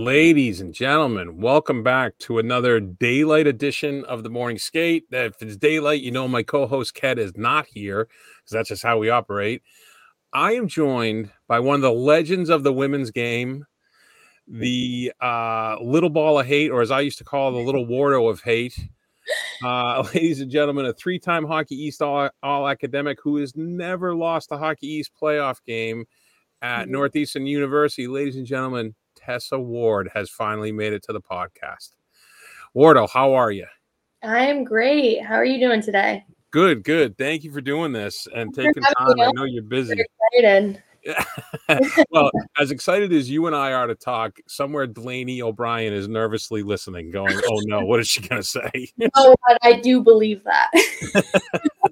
Ladies and gentlemen, welcome back to another daylight edition of the Morning Skate. If it's daylight, you know my co-host Ken is not here because that's just how we operate. I am joined by one of the legends of the women's game, the little ball of hate, or as I used to call the little Wardo of hate. Ladies and gentlemen, a three-time Hockey East all academic who has never lost a Hockey East playoff game at Northeastern University. Ladies and gentlemen, Tessa Ward has finally made it to the podcast. Wardo, how are you? I'm great. How are you doing today? Good, good. Thank you for doing this and taking time. I know you're busy. Excited. Well, as excited as you and I are to talk, somewhere Delaney O'Brien is nervously listening, going, "Oh no, what is she going to say?" Oh, but I do believe that.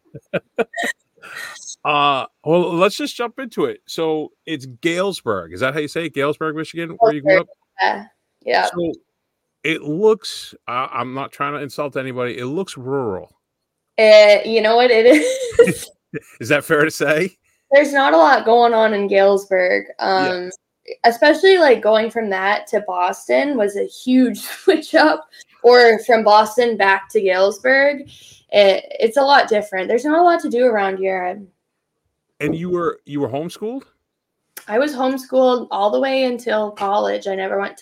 Well, let's just jump into it. So it's Galesburg. Is that how you say it? Galesburg, Michigan, where you grew up? Yeah. So it looks, I'm not trying to insult anybody. It looks rural. You know what it is? Is that fair to say? There's not a lot going on in Galesburg. Especially like going from that to Boston was a huge switch up, or from Boston back to Galesburg. It's a lot different. There's not a lot to do around here. And you were homeschooled? I was homeschooled all the way until college. I never went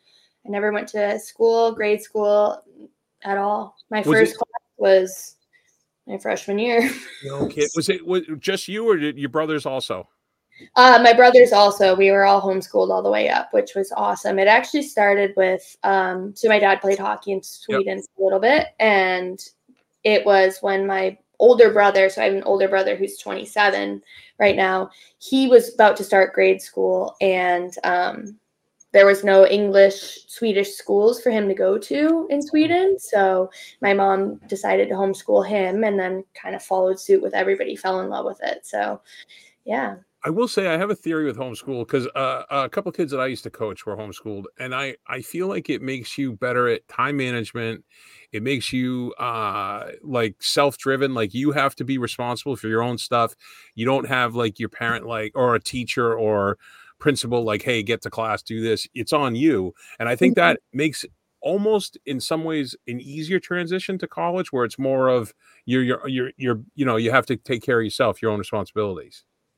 to school, grade school at all. My first class was my freshman year. Okay. Was it just you, or did your brothers also? My brothers also. We were all homeschooled all the way up, which was awesome. It actually started with so my dad played hockey in Sweden a little bit, and it was when my older brother, so I have an older brother who's 27 right now, he was about to start grade school, and there was no Swedish schools for him to go to in Sweden. So my mom decided to homeschool him, and then kind of followed suit with everybody, fell in love with it. So, yeah. I will say I have a theory with homeschool because a couple of kids that I used to coach were homeschooled, and I feel like it makes you better at time management. It makes you like self-driven. Like you have to be responsible for your own stuff. You don't have like your parent or a teacher or principal like, hey, get to class, do this. It's on you. And I think that makes almost in some ways an easier transition to college, where it's more of you have to take care of yourself, your own responsibilities.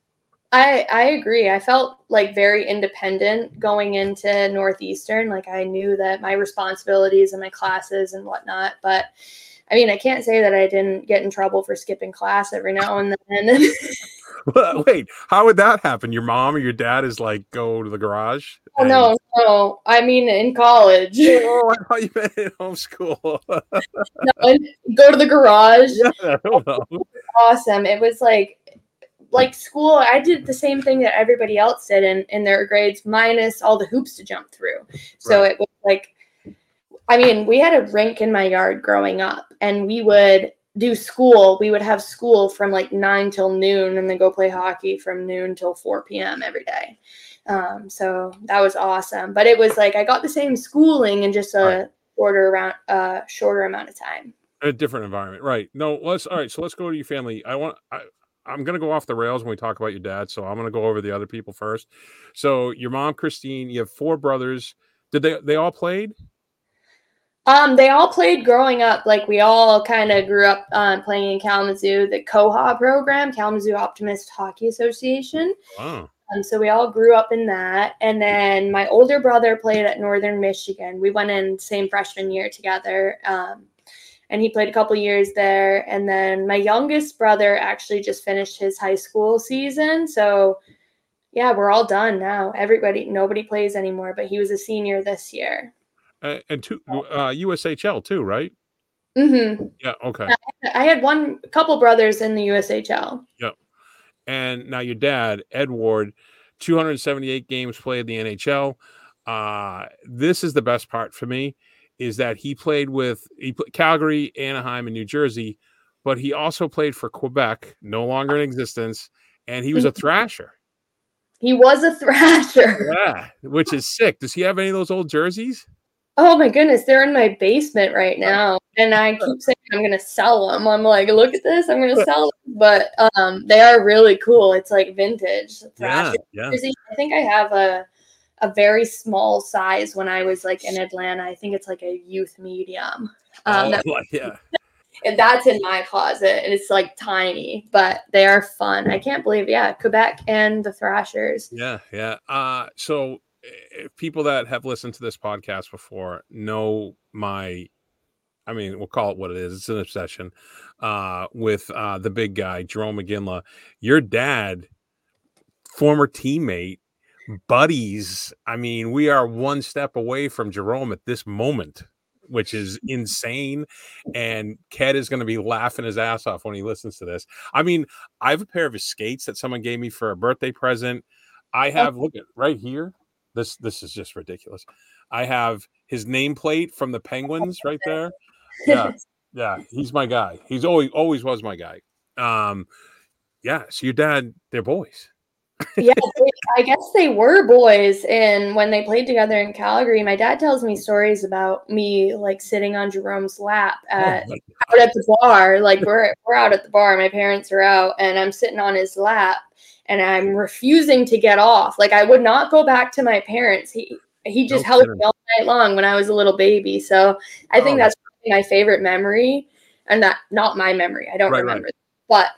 I agree. I felt like very independent going into Northeastern. Like I knew that my responsibilities and my classes and whatnot, but I mean, I can't say that I didn't get in trouble for skipping class every now and then. Wait, how would that happen? Your mom or your dad is like, go to the garage? Oh, no. I mean, in college. Oh, I thought you meant in homeschool. No, go to the garage. Yeah, I don't know. Awesome. It was like school. I did the same thing that everybody else did in their grades, minus all the hoops to jump through. So It was like, I mean, we had a rink in my yard growing up, and we would do school. We would have school from like 9 till noon, and then go play hockey from noon till 4 p.m. every day. So that was awesome. But it was like I got the same schooling in just a shorter amount of time. A different environment, right? No, all right. So let's go to your family. I'm going to go off the rails when we talk about your dad, so I'm going to go over the other people first. So your mom, Christine, you have 4 brothers. Did they all played? They all played growing up. Like we all kind of grew up playing in Kalamazoo, the COHA program, Kalamazoo Optimist Hockey Association. Wow. So we all grew up in that. And then my older brother played at Northern Michigan. We went in same freshman year together. And he played a couple years there. And then my youngest brother actually just finished his high school season. So, yeah, we're all done now. Nobody plays anymore, but he was a senior this year. And USHL too, right? Mm-hmm. Yeah, okay. I had a couple brothers in the USHL. Yeah. And now your dad, Ed Ward, 278 games played in the NHL. This is the best part for me. Is that he played Calgary, Anaheim, and New Jersey, but he also played for Quebec, no longer in existence, and he was a Thrasher. He was a Thrasher. Yeah, which is sick. Does he have any of those old jerseys? Oh my goodness, they're in my basement right now, and I keep saying I'm going to sell them. I'm like, look at this, I'm going to sell them, but they are really cool. It's like vintage Thrasher jersey. I think I have a a very small size when I was like in Atlanta. I think it's like a youth medium. Yeah. And that's in my closet, and it's like tiny, but they are fun. I can't believe, Quebec and the Thrashers. Yeah. So people that have listened to this podcast before know we'll call it what it is. It's an obsession with the big guy, Jerome McGinley. Your dad, former teammate, buddies. I mean, we are one step away from Jerome at this moment, which is insane. And Ken is going to be laughing his ass off when he listens to this. I mean, I have a pair of his skates that someone gave me for a birthday present. I have, look at right here. This is just ridiculous. I have his nameplate from the Penguins right there. Yeah, he's my guy. He's always was my guy. So your dad, they're boys. Yeah, I guess they were boys, and when they played together in Calgary, my dad tells me stories about me like sitting on Jerome's lap out at the bar. Like we're out at the bar, my parents are out, and I'm sitting on his lap, and I'm refusing to get off. Like I would not go back to my parents. He just held me all night long when I was a little baby. So I think that's my favorite memory, and that not my memory. I don't remember, but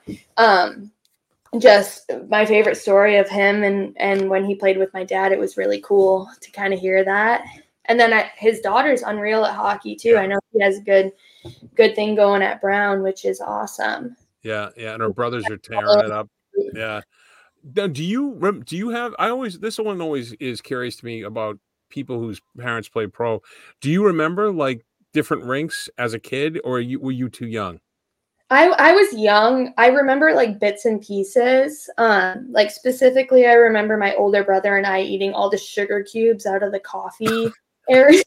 just my favorite story of him and when he played with my dad, it was really cool to kind of hear that. And then his daughter's unreal at hockey too. I know he has a good thing going at Brown, which is awesome. Yeah, and her brothers are tearing it up. Yeah. Do you have? This one always is curious to me about people whose parents play pro. Do you remember like different rinks as a kid, or were you too young? I was young. I remember like bits and pieces. Like specifically, I remember my older brother and I eating all the sugar cubes out of the coffee area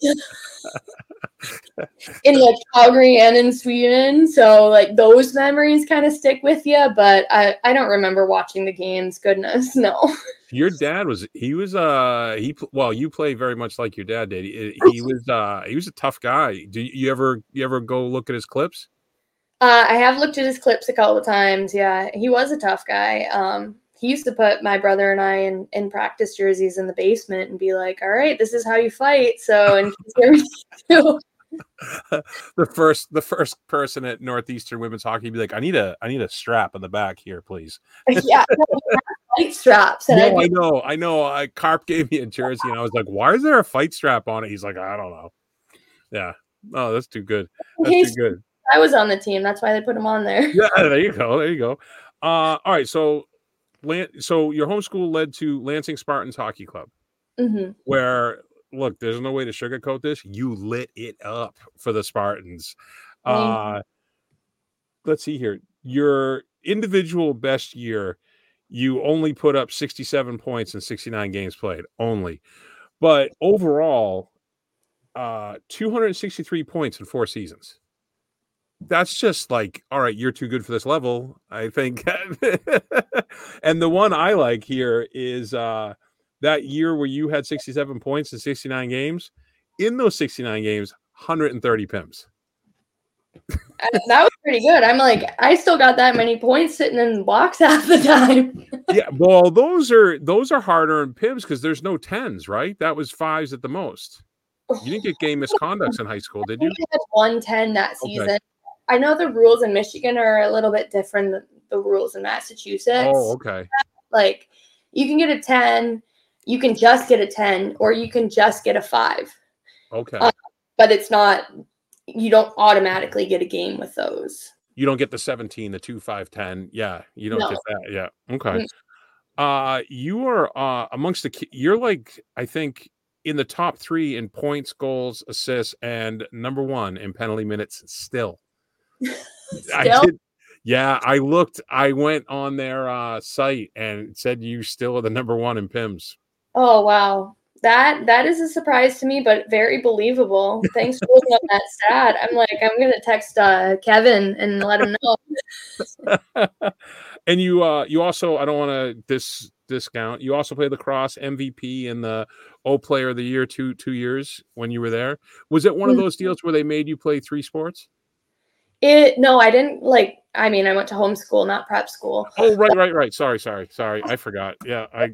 in like Calgary and in Sweden. So like those memories kind of stick with you, but I don't remember watching the games. Goodness, no. Your dad you play very much like your dad did. He was a tough guy. Do you ever go look at his clips? I have looked at his clips a couple of times. Yeah, he was a tough guy. He used to put my brother and I in practice jerseys in the basement and be like, "All right, this is how you fight." So, and the first person at Northeastern Women's Hockey be like, I need a strap on the back here, please. Yeah, fight straps. And I know. Carp gave me a jersey, and I was like, "Why is there a fight strap on it?" He's like, "I don't know." Yeah. Oh, that's too good. That's too good. I was on the team. That's why they put him on there. Yeah, there you go. All right, so your homeschool led to Lansing Spartans Hockey Club, where, look, there's no way to sugarcoat this. You lit it up for the Spartans. Let's see here. Your individual best year, you only put up 67 points in 69 games played, only. But overall, 263 points in 4 seasons. That's just like, all right, you're too good for this level, I think. And the one I like here is that year where you had 67 points in 69 games. In those 69 games, 130 PIMs. That was pretty good. I'm like, I still got that many points sitting in the box half the time. Yeah, well, those are harder in PIMs because there's no 10s, right? That was 5s at the most. You didn't get game misconducts in high school, did you? I had 110 that season. Okay. I know the rules in Michigan are a little bit different than the rules in Massachusetts. Oh, okay. Like you can get a 10, you can just get a 10, or you can just get a 5. Okay. But it's not, you don't automatically get a game with those. You don't get the 17, the 2, 5, 10. Yeah, you don't get that. Yeah. Okay. You are amongst you're like, I think, in the top 3 in points, goals, assists, and number 1 in penalty minutes still. Still? I looked. I went on their site and it said you still are the number 1 in PIMS. Oh wow, that is a surprise to me, but very believable. Thanks for looking up that stat. I'm like, I'm gonna text Kevin and let him know. And you also, I don't want to discount. You also played lacrosse MVP and the Player of the Year 2 years when you were there. Was it one of those deals where they made you play 3 sports? No, I didn't I went to homeschool, not prep school. Oh, right. Sorry. I forgot. Yeah,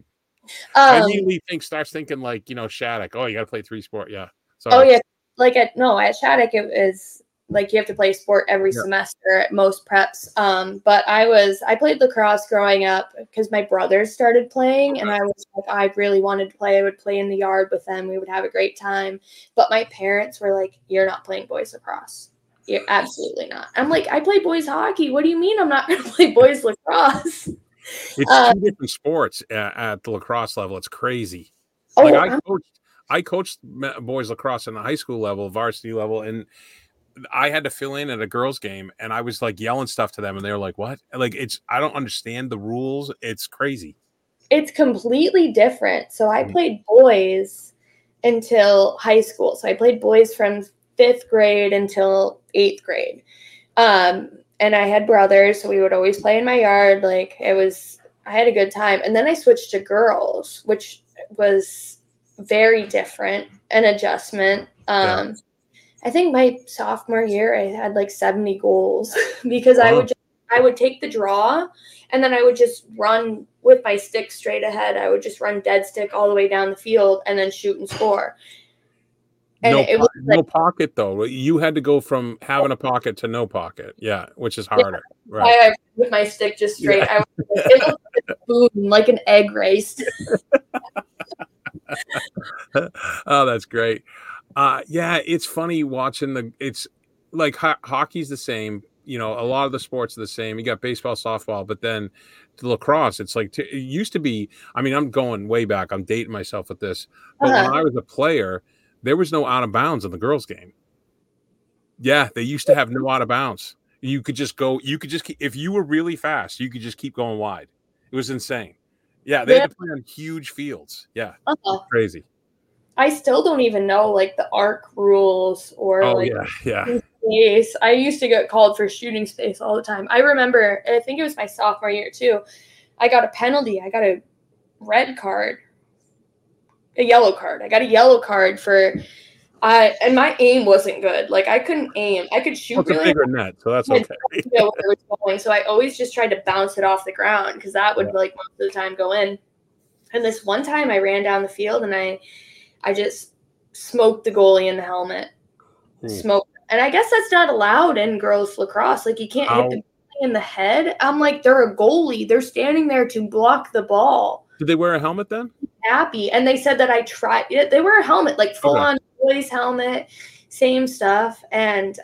I immediately starts thinking like, Shattuck. Oh, you got to play 3 sport. Yeah. Oh Sorry. yeah, like at Shattuck it is like you have to play sport every semester at most preps. But I played lacrosse growing up because my brothers started playing, and I was like, I really wanted to play. I would play in the yard with them. We would have a great time. But my parents were like, "You're not playing boys lacrosse. You're absolutely not." I'm like, "I play boys hockey. What do you mean I'm not going to play boys lacrosse?" It's 2 different sports at the lacrosse level. It's crazy. Oh, Like I coached boys lacrosse in the high school level, varsity level, and I had to fill in at a girls' game, and I was like yelling stuff to them, and they were like, "What?" Like I don't understand the rules. It's crazy. It's completely different. So I played boys until high school. So I played boys from 5th grade until 8th grade. And I had brothers, so we would always play in my yard. Like I had a good time. And then I switched to girls, which was very different, an adjustment. I think my sophomore year I had like 70 goals because I would take the draw and then I would just run with my stick straight ahead. I would just run dead stick all the way down the field and then shoot and score. And no pocket though. You had to go from having a pocket to no pocket. Yeah, which is harder. Yeah, right. With my stick just straight. Yeah. It looked like a spoon, like an egg race. Oh, that's great. Yeah, it's funny watching it's like hockey's the same. A lot of the sports are the same. You got baseball, softball, but then the lacrosse, it's like it used to be. I mean, I'm going way back. I'm dating myself with this, but when I was a player, there was no out of bounds in the girls' game. Yeah, they used to have no out of bounds. You could just go. You could just if you were really fast, you could just keep going wide. It was insane. Yeah, they had to play on huge fields. Yeah, crazy. I still don't even know like the arc rules or yeah. Space. I used to get called for shooting space all the time. I remember, I think it was my sophomore year too. I got a penalty. I got a yellow card. I got a yellow card for, and my aim wasn't good. Like I couldn't aim. I could shoot really. It's a bigger net, so that's okay. Where it was going. So I always just tried to bounce it off the ground because that would like most of the time go in. And this one time I ran down the field and I just smoked the goalie in the helmet. Smoked. And I guess that's not allowed in girls lacrosse. Like you can't hit the goalie in the head. I'm like, they're a goalie. They're standing there to block the ball. Did they wear a helmet then? Happy. And they said that I tried. They wear a helmet, like full on boys helmet, same stuff. And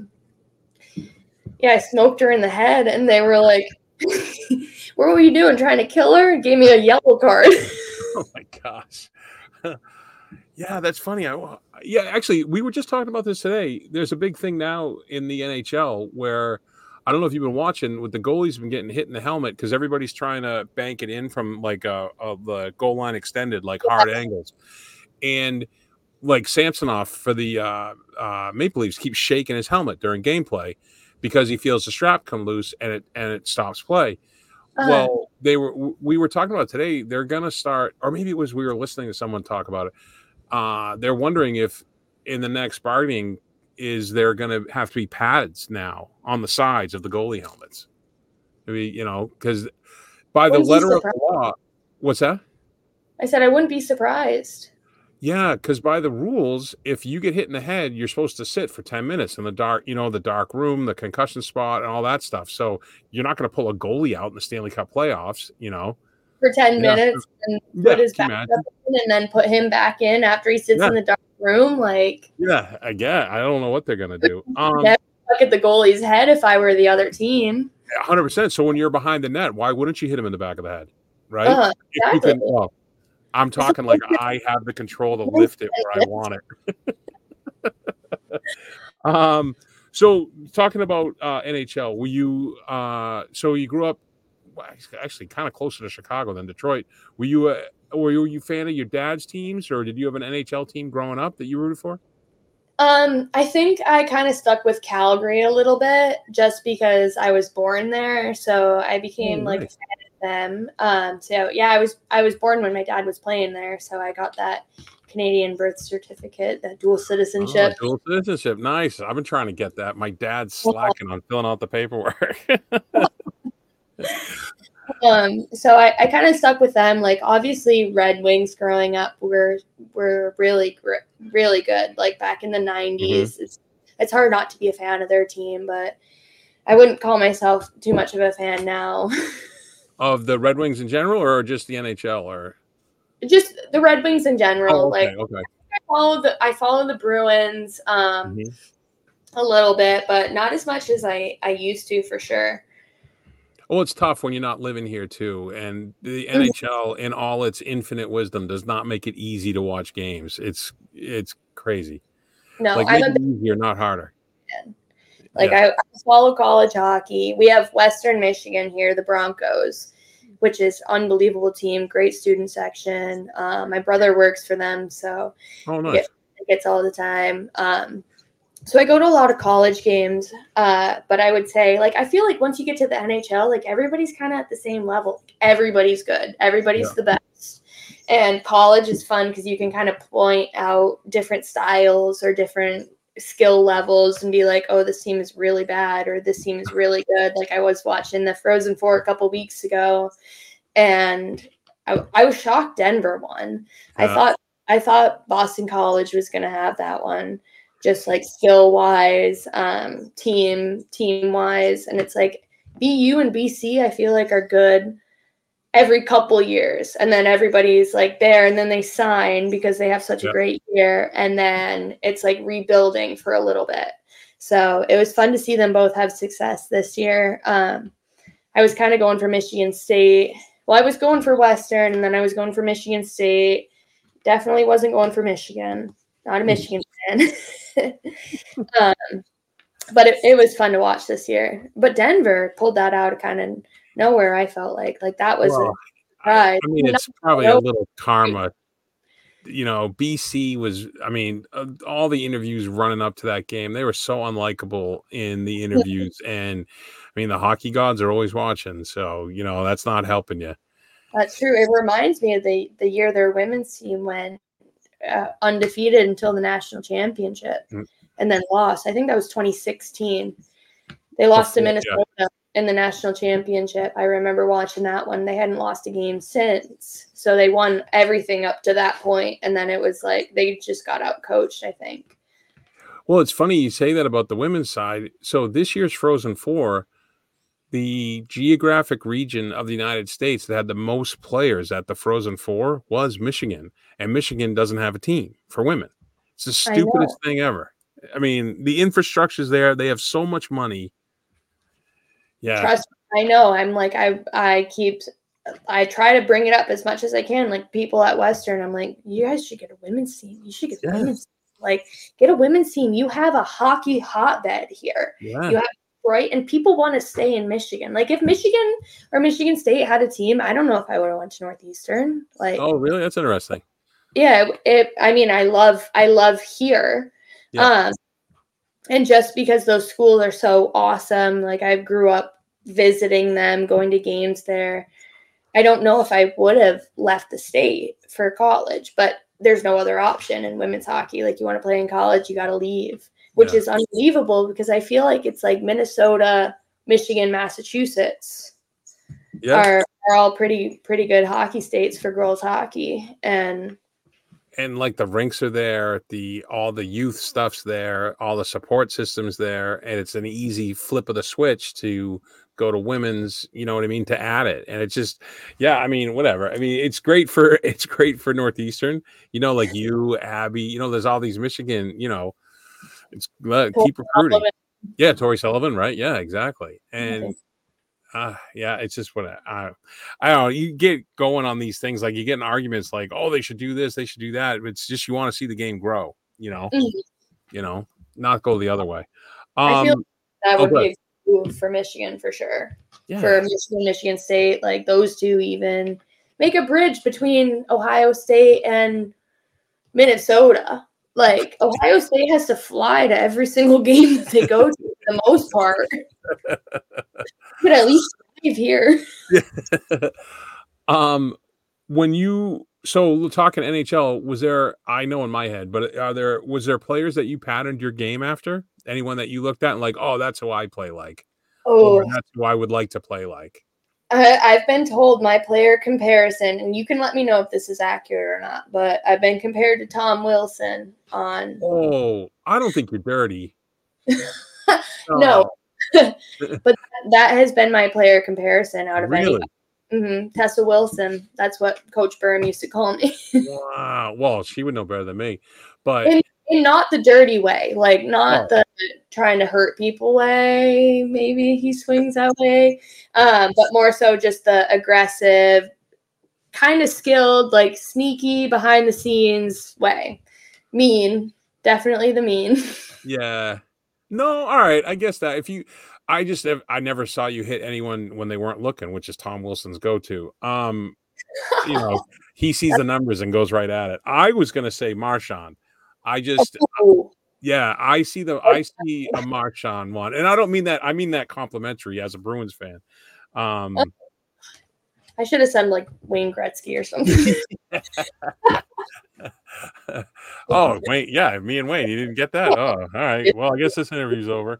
I smoked her in the head and they were like, what were you doing? Trying to kill her? Gave me a yellow card. Oh my gosh. Yeah, that's funny. Actually, we were just talking about this today. There's a big thing now in the NHL where I don't know if you've been watching with the goalies been getting hit in the helmet because everybody's trying to bank it in from like the goal line extended, like hard angles. And like Samsonov for the Maple Leafs keeps shaking his helmet during gameplay because he feels the strap come loose and it stops play. Well, we were talking about today. They're going to start, or maybe it was we were listening to someone talk about it. They're wondering if in the next bargaining is there going to have to be pads now on the sides of the goalie helmets. Maybe, because by the letter of the law, what's that? I said I wouldn't be surprised. Yeah, because by the rules, if you get hit in the head, you're supposed to sit for 10 minutes in the dark, the dark room, the concussion spot, and all that stuff. So you're not going to pull a goalie out in the Stanley Cup playoffs, For 10 minutes and put his back up in and then put him back in after he sits in the dark room. Like, yeah, I get. I don't know what they're going to do. Never look at the goalie's head if I were the other team. 100%. So when you're behind the net, why wouldn't you hit him in the back of the head? Right? Exactly. I'm talking like I have the control to lift it where I want it. So talking about NHL, were you so you grew up actually kind of closer to Chicago than Detroit. Were you a fan of your dad's teams, or did you have an NHL team growing up that you rooted for? I think I kind of stuck with Calgary a little bit just because I was born there. So I became like a fan of them. So yeah, I was born when my dad was playing there. So I got that Canadian birth certificate, that dual citizenship. Dual citizenship. Nice. I've been trying to get that. My dad's slacking on filling out the paperwork. So I kind of stuck with them. Like obviously Red Wings growing up were really really good. Like back in the 90s. It's hard not to be a fan of their team, but I wouldn't call myself too much of a fan now. Of the Red Wings in general, or just the NHL, or just the Red Wings in general. okay, Like okay. I follow the Bruins a little bit, but not as much as I used to, for sure. Well, it's tough when you're not living here too, and the NHL, in all its infinite wisdom, does not make it easy to watch games. It's crazy. No, like make it easier, not harder. Like I follow college hockey. We have Western Michigan here, the Broncos, which is unbelievable team, great student section. My brother works for them, so nice. It gets all the time. So I go to a lot of college games, but I would say, like, I feel like once you get to the NHL, like everybody's kind of at the same level. Everybody's good. Everybody's the best. And college is fun because you can kind of point out different styles or different skill levels and be like, oh, this team is really bad or this team is really good. Like I was watching the Frozen Four a couple weeks ago, and I was shocked Denver won. I thought Boston College was going to have that one, just like skill wise, team wise. And it's like BU and BC, I feel like are good every couple years. And then everybody's like there, and then they sign because they have such a great year. And then it's like rebuilding for a little bit. So it was fun to see them both have success this year. I was kind of going for Michigan State. Well, I was going for Western, and then I was going for Michigan State. Definitely wasn't going for Michigan. Not a Michigan fan. But it was fun to watch this year. But Denver pulled that out of kind of nowhere, I felt like that was a surprise. I mean, it's probably a little karma. You know, BC was, I mean, all the interviews running up to that game, they were so unlikable in the interviews. And I mean, the hockey gods are always watching. So, you know, that's not helping you. That's true. It reminds me of the year their women's team went undefeated until the national championship and then lost. I think that was 2016. They lost to Minnesota in the national championship. I remember watching that one. They hadn't lost a game since. So they won everything up to that point. And then it was like they just got out coached, I think. Well, it's funny you say that about the women's side. So this year's Frozen Four, the geographic region of the United States that had the most players at the Frozen Four was Michigan. And Michigan doesn't have a team for women. It's the stupidest thing ever. I mean, the infrastructure's there. They have so much money. Yeah. Trust me, I know. I'm like, I try to bring it up as much as I can. Like people at Western, I'm like, you guys should get a women's team. You should get a women's team. Like get a women's team. You have a hockey hotbed here. Yeah. You have right, and people want to stay in Michigan. Like if Michigan or Michigan State had a team, I don't know if I would have went to Northeastern. Like, oh, really? That's interesting. Yeah, I mean, I love here. Yeah. And just because those schools are so awesome, like I grew up visiting them, going to games there. I don't know if I would have left the state for college, but there's no other option in women's hockey. Like you want to play in college, you got to leave, which is unbelievable because I feel like it's like Minnesota, Michigan, Massachusetts are all pretty good hockey states for girls hockey. And like the rinks are there, all the youth stuff's there, all the support systems there, and it's an easy flip of the switch to go to women's, you know what I mean, to add it. And it's just, I mean, whatever. I mean, it's great for Northeastern, you know, like you, Abby, you know, there's all these Michigan, you know, it's keep recruiting. Yeah, Tori Sullivan, right? Yeah, exactly. And it's just what I don't know. You get going on these things, like you get in arguments like, oh, they should do this, they should do that. It's just you want to see the game grow, you know, not go the other way. I feel like that would be a move for Michigan for sure. Yeah. For Michigan State, like those two, even make a bridge between Ohio State and Minnesota. Like Ohio State has to fly to every single game that they go to for the most part. But at least live here. So talking NHL, was there, I know in my head, but was there players that you patterned your game after? Anyone that you looked at and like, oh, that's who I play like. Oh, or that's who I would like to play like. I've been told my player comparison, and you can let me know if this is accurate or not, but I've been compared to Tom Wilson on. Oh, I don't think you're dirty. No, Oh, but that has been my player comparison out of really? anybody. Tessa Wilson. That's what Coach Burnham used to call me. Wow. Well, she would know better than me, but in not the dirty way, like not oh, the trying to hurt people way. Maybe he swings that way, but more so just the aggressive, kind of skilled, like sneaky behind the scenes way. Mean, definitely the mean. yeah. No, all right. I guess that if you, I never saw you hit anyone when they weren't looking, which is Tom Wilson's go-to. You know, he sees the numbers and goes right at it. I was gonna say Marshawn. I just, yeah, I see a Marshawn one, and I don't mean that. I mean that complimentary as a Bruins fan. I should have said like Wayne Gretzky or something. Oh, Wayne, yeah, me and Wayne, you didn't get that. Oh, all right. Well, I guess this interview's over.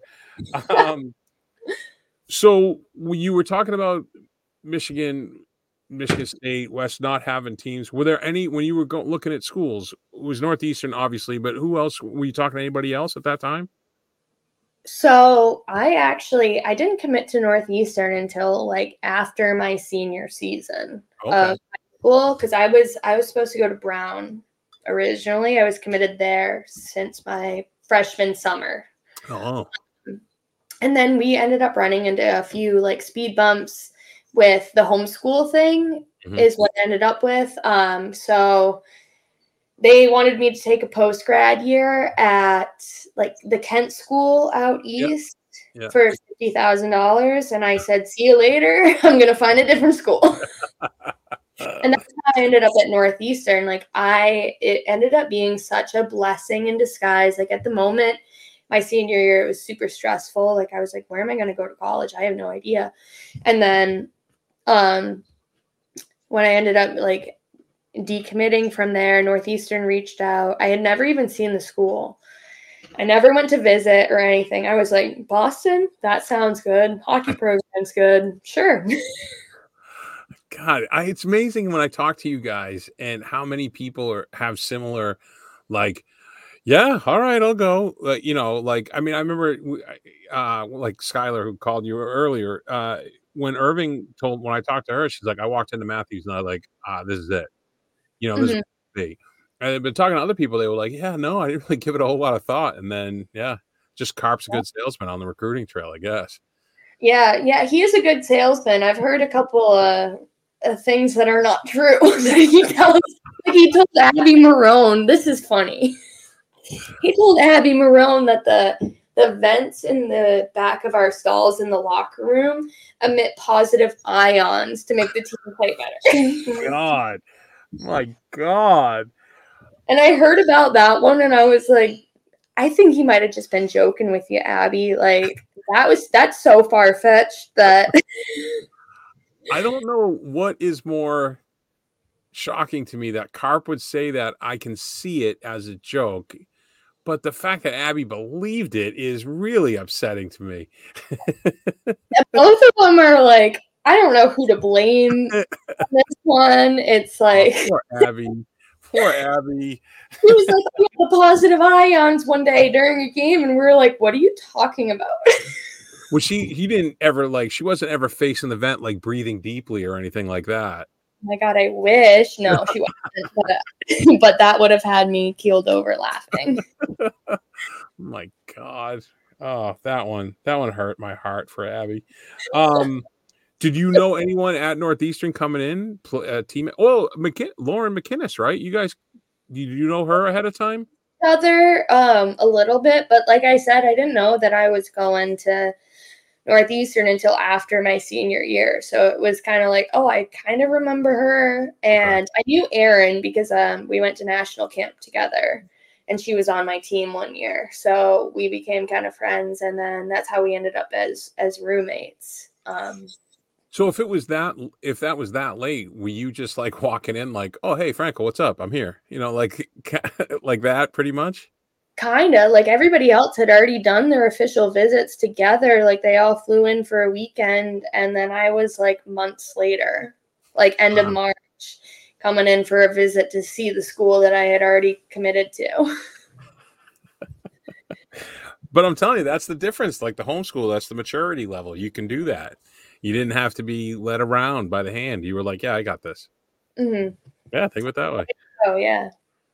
So you were talking about Michigan State, West not having teams. Were there any when you were looking at schools? It was Northeastern, obviously, but who else? Were you talking to anybody else at that time? So I didn't commit to Northeastern until like after my senior season of high school, because I was supposed to go to Brown originally. I was committed there since my freshman summer. Oh. And then we ended up running into a few like speed bumps with the homeschool thing is what I ended up with. So they wanted me to take a post-grad year at like the Kent school out east for $50,000. And I said, see you later. I'm going to find a different school. And that's how I ended up at Northeastern. Like it ended up being such a blessing in disguise. Like at the moment, my senior year, it was super stressful. Like I was like, where am I going to go to college? I have no idea. And then when I ended up like decommitting from there, Northeastern reached out. I had never even seen the school. I never went to visit or anything. I was like, Boston? That sounds good. Hockey program's good. Sure. God, it's amazing when I talk to you guys and how many people have similar, like, yeah, all right, I'll go. You know, like, I mean, I remember like Skylar, who called you earlier, when I talked to her, she's like, I walked into Matthews and I was like, this is it. You know, this is me. And but talking to other people, they were like, yeah, no, I didn't really give it a whole lot of thought. And then, yeah, just Carp's a good salesman on the recruiting trail, I guess. Yeah, he is a good salesman. I've heard a couple things that are not true. he told Abby Marone, this is funny. He told Abby Marone that the vents in the back of our stalls in the locker room emit positive ions to make the team play better. My God. And I heard about that one and I was like, I think he might have just been joking with you, Abby. Like that's so far-fetched that I don't know what is more shocking to me, that Carp would say that I can see it as a joke, but the fact that Abby believed it is really upsetting to me. Both of them are like, I don't know who to blame on this one. It's like poor Abby. Poor Abby. He was like, oh, the positive ions one day during a game, and we were like, what are you talking about? Well, he didn't ever, like, she wasn't ever facing the vent, like breathing deeply or anything like that. Oh my God, I wish. No, she wasn't. But that would have had me keeled over laughing. Oh my God. Oh, that one hurt my heart for Abby. Did you know anyone at Northeastern coming in? Team? Well, Lauren McInnes, right? You guys, did you know her ahead of time? A little bit, but like I said, I didn't know that I was going to Northeastern until after my senior year. So it was kind of like, oh, I kind of remember her. And I knew Erin because we went to national camp together and she was on my team one year. So we became kind of friends. And then that's how we ended up as roommates. So if that was that late, were you just like walking in like, oh, hey, Franco, what's up? I'm here. You know, like that pretty much? kind of like everybody else had already done their official visits together. Like they all flew in for a weekend, and then I was like months later, like end of March, coming in for a visit to see the school that I had already committed to. But I'm telling you, that's the difference. Like the homeschool, that's the maturity level. You can do that. You didn't have to be led around by the hand. You were like, yeah, I got this. Mm-hmm. Yeah, think of it that way. Oh, yeah.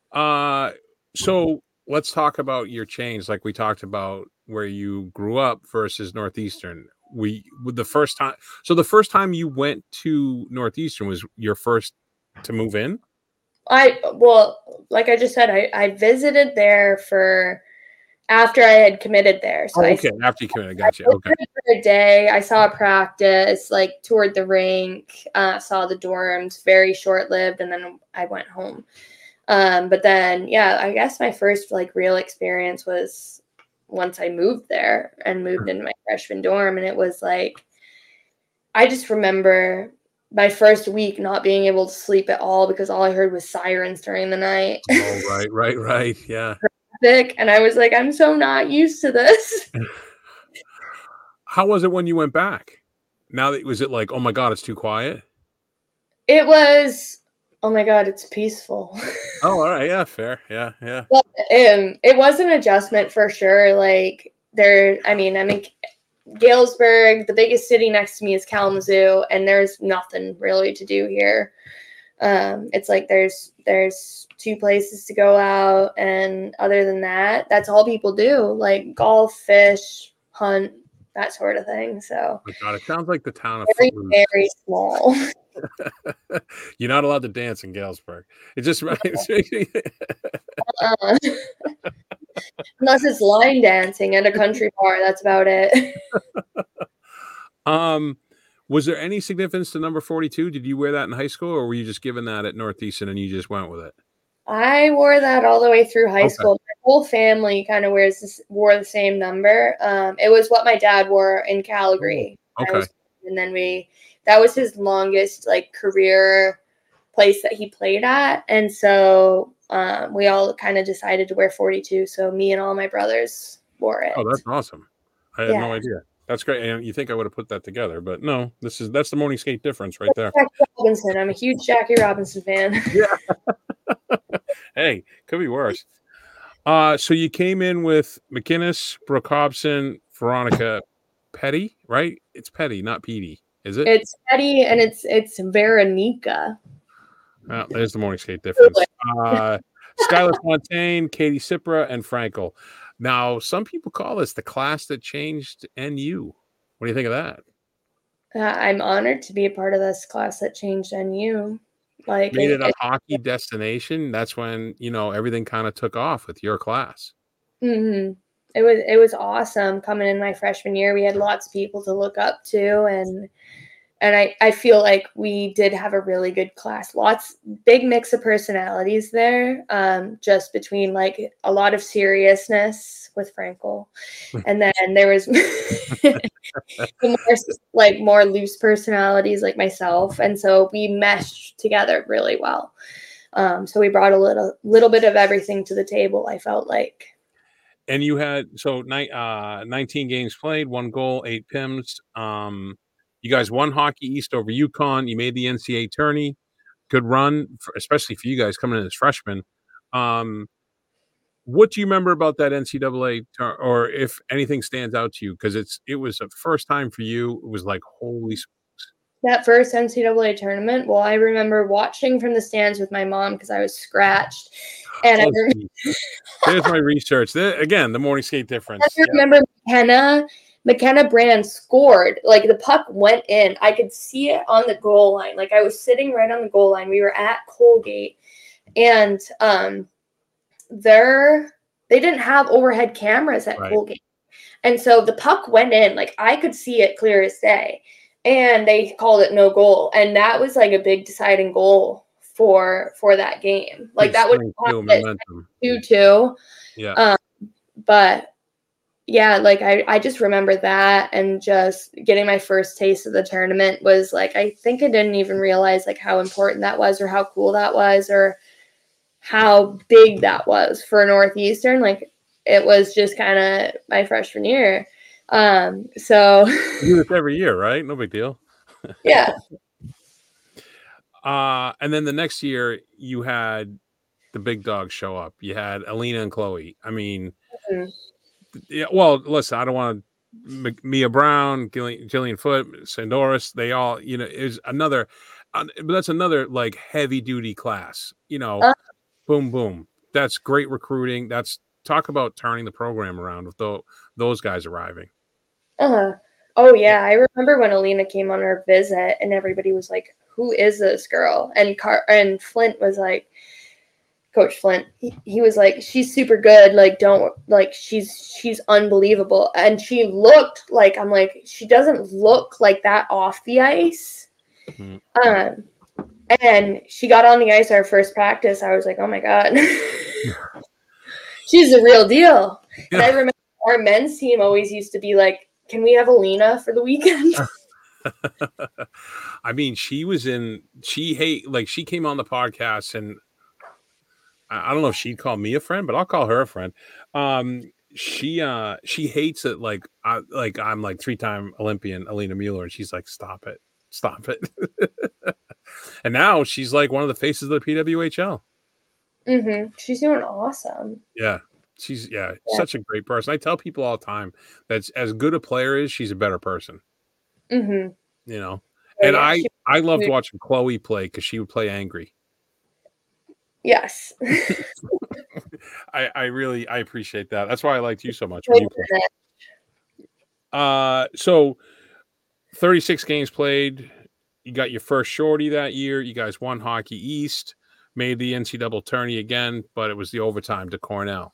So let's talk about your change. Like we talked about where you grew up versus Northeastern. The first time you went to Northeastern was your first to move in? Well, like I just said, I visited there for after I had committed there. So okay, after you committed, gotcha. Okay. For a day, I saw a practice, like toured the rink, saw the dorms, very short lived, and then I went home. But then, yeah, I guess my first like real experience was once I moved there and moved into my freshman dorm, and it was like I just remember my first week not being able to sleep at all because all I heard was sirens during the night. Oh, right. Yeah. And I was like, I'm so not used to this. How was it when you went back? Was it like, oh my God, it's too quiet? It was, oh my God, it's peaceful. Oh, all right. Yeah, fair. Yeah. But, it was an adjustment for sure. Like I'm in Galesburg, the biggest city next to me is Kalamazoo, and there's nothing really to do here. It's like there's 2 places to go out, and other than that, that's all people do, like golf, fish, hunt, that sort of thing. So oh my God, it sounds like the town of very, very small. You're not allowed to dance in Galesburg. It just unless it's line dancing at a country bar, that's about it. Was there any significance to number 42? Did you wear that in high school, or were you just given that at Northeastern and you just went with it? I wore that all the way through high school. My whole family kind of wore the same number. It was what my dad wore in Calgary. Okay. And then that was his longest like career place that he played at. And so we all kind of decided to wear 42. So me and all my brothers wore it. Oh, that's awesome. I had no idea. That's great. And you think I would have put that together, but no, that's the morning skate difference right there. Jackie Robinson. I'm a huge Jackie Robinson fan. Yeah. Hey, could be worse. So you came in with McInnes, Brooke Hobson, Veronica Petty, right? It's Petty, not Petey, is it? It's Petty, and it's Veronica. Well, there's the morning skate difference. Skylar Fontaine, Katie Cipra, and Frankel. Now, some people call this the class that changed NU. What do you think of that? I'm honored to be a part of this class that changed NU. Like made it a hockey destination. That's when everything kind of took off with your class. Mm-hmm. It was awesome coming in my freshman year. We had lots of people to look up to, and I feel like we did have a really good class. Big mix of personalities there, just between like a lot of seriousness with Frankel, and then there was more loose personalities like myself, and so we meshed together really well. So we brought a little bit of everything to the table, I felt like. And you had 19 games played, 1 goal, 8 PIMs. You guys won Hockey East over UConn. You made the NCAA tourney. Good run, especially for you guys coming in as freshmen. What do you remember about that NCAA, or if anything stands out to you? Because it was a first time for you. It was like, holy smokes. That first NCAA tournament, well, I remember watching from the stands with my mom because I was scratched. And there's my research. Again, the morning skate difference. I remember McKenna Brand scored. Like the puck went in. I could see it on the goal line. Like I was sitting right on the goal line. We were at Colgate, and they didn't have overhead cameras at Colgate, and so the puck went in. Like I could see it clear as day, and they called it no goal, and that was like a big deciding goal for that game. Like that would have 2-2. Yeah. But yeah, like I just remember that, and just getting my first taste of the tournament was like, I think I didn't even realize like how important that was, or how cool that was, or how big that was for Northeastern. Like it was just kind of my freshman year. So you do this every year, right? No big deal. yeah. And then the next year you had the big dogs show up. You had Alina and Chloe. I mean, yeah. Well, listen, I don't want to. Mia Brown, Jillian Foote, Sandoris. They all, is another. But that's another like heavy duty class. Boom, boom. That's great recruiting. That's talk about turning the program around with those guys arriving. Oh yeah, I remember when Alina came on our visit, and everybody was like, "Who is this girl?" And Flint was like, Coach Flint, he was like, she's super good. Like, don't like she's unbelievable. And she looked like, I'm like, she doesn't look like that off the ice. Mm-hmm. And she got on the ice our first practice. I was like, oh my God. She's the real deal. Yeah. And I remember our men's team always used to be like, can we have Alina for the weekend? I mean, she came on the podcast, and I don't know if she'd call me a friend, but I'll call her a friend. She hates it. Like I'm like 3-time Olympian Alina Mueller, and she's like, stop it. And now she's like one of the faces of the PWHL. Mm-hmm. She's doing awesome. Yeah. She's such a great person. I tell people all the time that as good a player is, she's a better person. Mm-hmm. And I loved watching Chloe play because she would play angry. Yes. I appreciate that. That's why I liked you so much when you played. So 36 games played. You got your first shorty that year. You guys won Hockey East, made the NCAA tourney again, but it was the overtime to Cornell.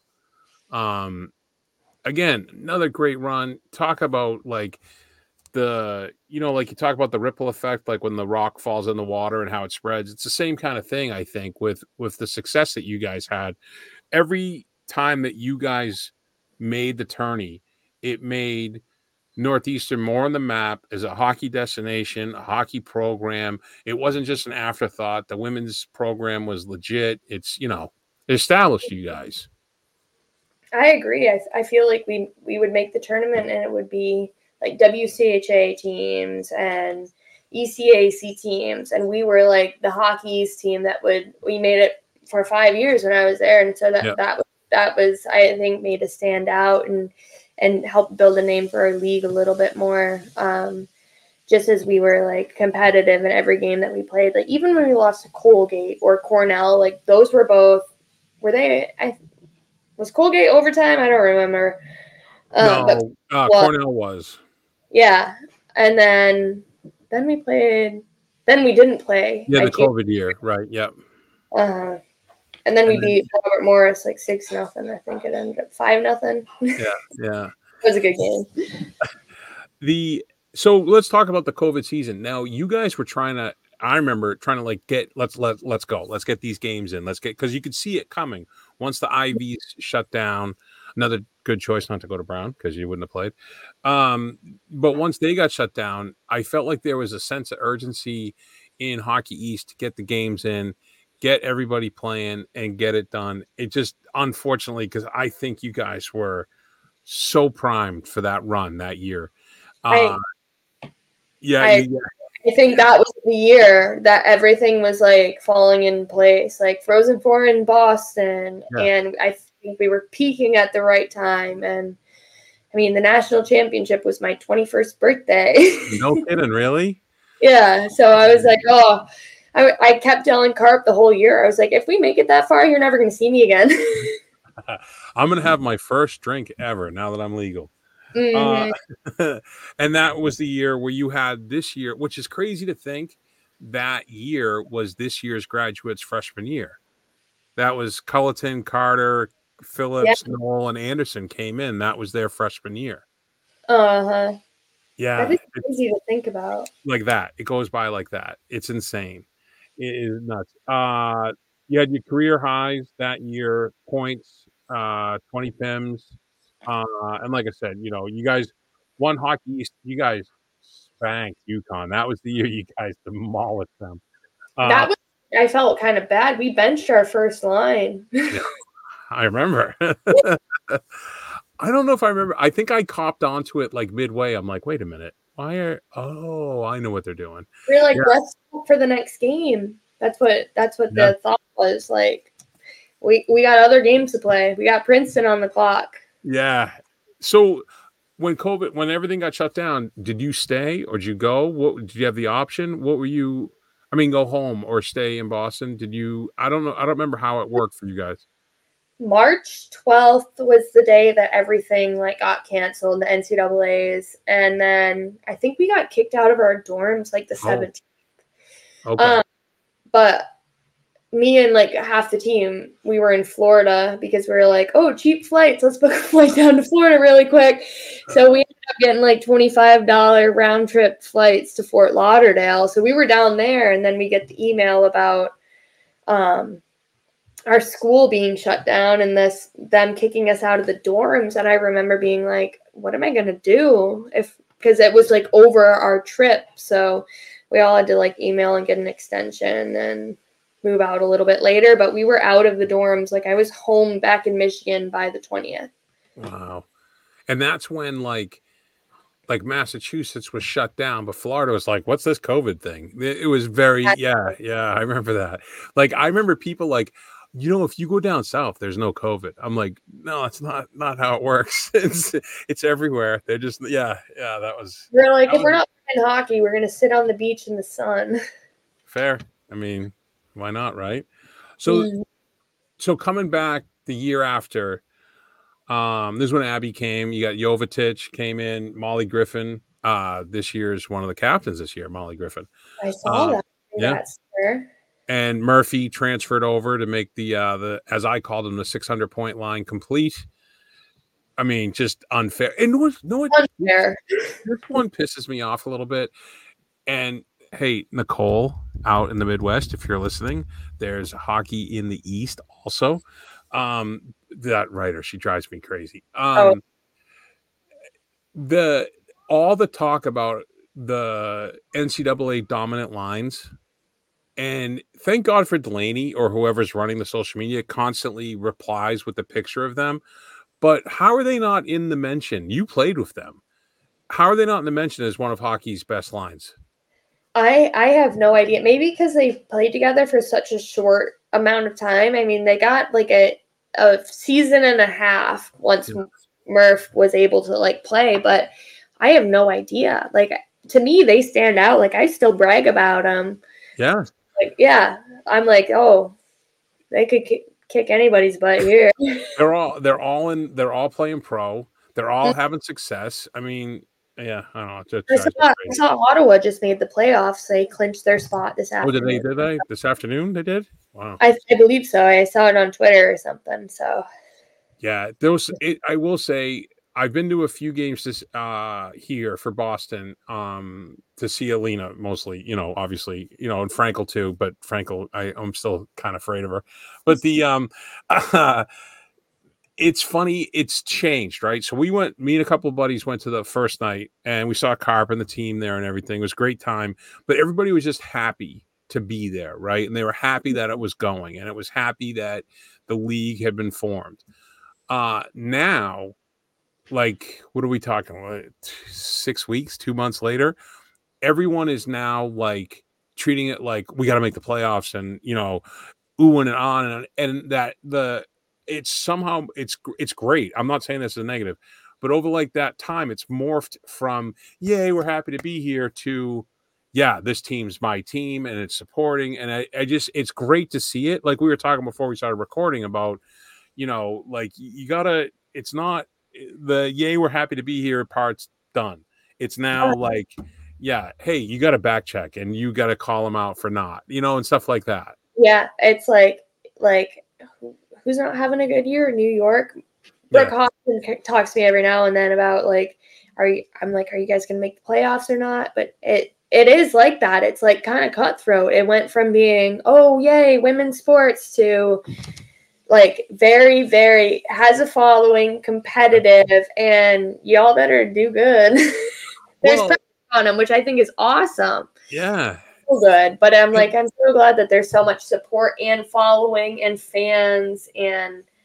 Again, another great run. Talk about like you talk about the ripple effect, like when the rock falls in the water and how it spreads. It's the same kind of thing, I think, with the success that you guys had. Every time that you guys made the tourney, it made Northeastern more on the map as a hockey destination, a hockey program. It wasn't just an afterthought. The women's program was legit. It's, it established you guys. I agree. I feel like we would make the tournament, and it would be like WCHA teams and ECAC teams. And we were like the hockey's team we made it for 5 years when I was there. And so that was, I think, made us stand out and help build a name for our league a little bit more. Just as we were like competitive in every game that we played, like even when we lost to Colgate or Cornell, like those were both, was Colgate overtime? I don't remember. Cornell was. Yeah. And then we didn't play. Yeah, the COVID year. Right. Yep. And then we beat Robert Morris like 6-0. I think it ended up 5-0. Yeah. It was a good game. So let's talk about the COVID season. Now, you guys were I remember trying to like let's go. Let's get these games in. Because you could see it coming. Once the IVs shut down, another good choice not to go to Brown because you wouldn't have played. But once they got shut down, I felt like there was a sense of urgency in Hockey East to get the games in, get everybody playing, and get it done. It just, unfortunately, because I think you guys were so primed for that run that year. I think that was the year that everything was like falling in place, like Frozen Four in Boston. Yeah. And I think we were peaking at the right time. And I mean, the national championship was my 21st birthday. No kidding, really? Yeah. So I was like, I kept telling Carp the whole year. I was like, if we make it that far, you're never going to see me again. I'm going to have my first drink ever now that I'm legal. Mm-hmm. And that was the year where you had this year, which is crazy to think that year was this year's graduates freshman year. That was Culleton, Carter, Phillips, Knoll, and Anderson came in. That was their freshman year. Uh-huh. Yeah. That is crazy to think about. Like that. It goes by like that. It's insane. It is nuts. You had your career highs that year, points, 20 PIMs. And like I said, you guys won Hockey East. You guys spanked UConn. That was the year you guys demolished them. I felt kind of bad. We benched our first line. Yeah, I remember. I don't know if I remember. I think I copped onto it like midway. I'm like, wait a minute. I know what they're doing. We're like, Yeah. let's hope for the next game. That's what Yeah. the thought was. Like, we got other games to play. We got Princeton on the clock. Yeah. So when everything got shut down, did you stay or did you go? What did you have the option? What were you? I mean, go home or stay in Boston? Did you? I don't know. I don't remember how it worked for you guys. March 12th was the day that everything like got canceled, the NCAAs, and then I think we got kicked out of our dorms like the 17th. Okay. But me and like half the team, we were in Florida because we were like, oh, cheap flights. Let's book a flight down to Florida really quick. So we ended up getting like $25 round trip flights to Fort Lauderdale. So we were down there, and then we get the email about our school being shut down and them kicking us out of the dorms. And I remember being like, what am I going to do because it was like over our trip. So we all had to like email and get an extension and move out a little bit later, but we were out of the dorms. Like I was home back in Michigan by the 20th. Wow. And that's when like Massachusetts was shut down, but Florida was like, what's this COVID thing? It was very, yeah, I remember that. Like, I remember people like, if you go down south, there's no COVID. I'm like, no, it's not how it works. It's everywhere. They're just, that was. We're like, if we're not playing hockey, we're going to sit on the beach in the sun. Fair. I mean, why not, right? So coming back the year after, this is when Abby came. You got Jovetic came in, Molly Griffin. This year is one of the captains this year, Molly Griffin. I saw that. Congrats, sir. And Murphy transferred over to make the as I called him, the 600-point line complete. I mean, just unfair. And unfair. This one pisses me off a little bit. And hey, Nicole out in the Midwest, if you're listening, there's hockey in the East also. That writer, she drives me crazy. All the talk about the NCAA dominant lines, and thank God for Delaney or whoever's running the social media constantly replies with the picture of them. But how are they not in the mention? You played with them. How are they not in the mention as one of hockey's best lines? I have no idea. Maybe because they played together for such a short amount of time. I mean, they got like a season and a half once Murph was able to like play, but I have no idea. Like to me, they stand out. Like I still brag about them. Yeah. Like, yeah, I'm like, oh, they could kick anybody's butt here. They're all playing pro. They're all having success. I mean, yeah, I don't know. I saw Ottawa just made the playoffs. They clinched their spot this afternoon. Oh, did they? This afternoon they did? Wow. I believe so. I saw it on Twitter or something. So yeah, I will say I've been to a few games this here for Boston to see Alina mostly, obviously, and Frankel too, but Frankel I'm still kind of afraid of her. But the it's funny, it's changed, right? So me and a couple of buddies went to the first night and we saw Carp and the team there and everything. It was a great time, but everybody was just happy to be there, right? And they were happy that it was going, and it was happy that the league had been formed. Now, like, what are we talking about? 6 weeks, 2 months later, everyone is now like treating it like we got to make the playoffs, and oohing and on, and that it's somehow it's great. I'm not saying this is a negative, but over like that time, it's morphed from yay, we're happy to be here to yeah, this team's my team and it's supporting, and I just it's great to see it. Like we were talking before we started recording about, like you gotta. It's not the yay, we're happy to be here part's done. It's now like, yeah, hey, you got to back check and you got to call them out for not, and stuff like that. Yeah, it's like who's not having a good year? New York. Brooke Hoffman talks to me every now and then about like, are you guys gonna make the playoffs or not? But it is like that. It's like kind of cutthroat. It went from being, oh yay, women's sports to like very, very has a following, competitive, and y'all better do good. There's pressure on them, which I think is awesome. Yeah. So good. But I'm so glad that there's so much support and following and fans, and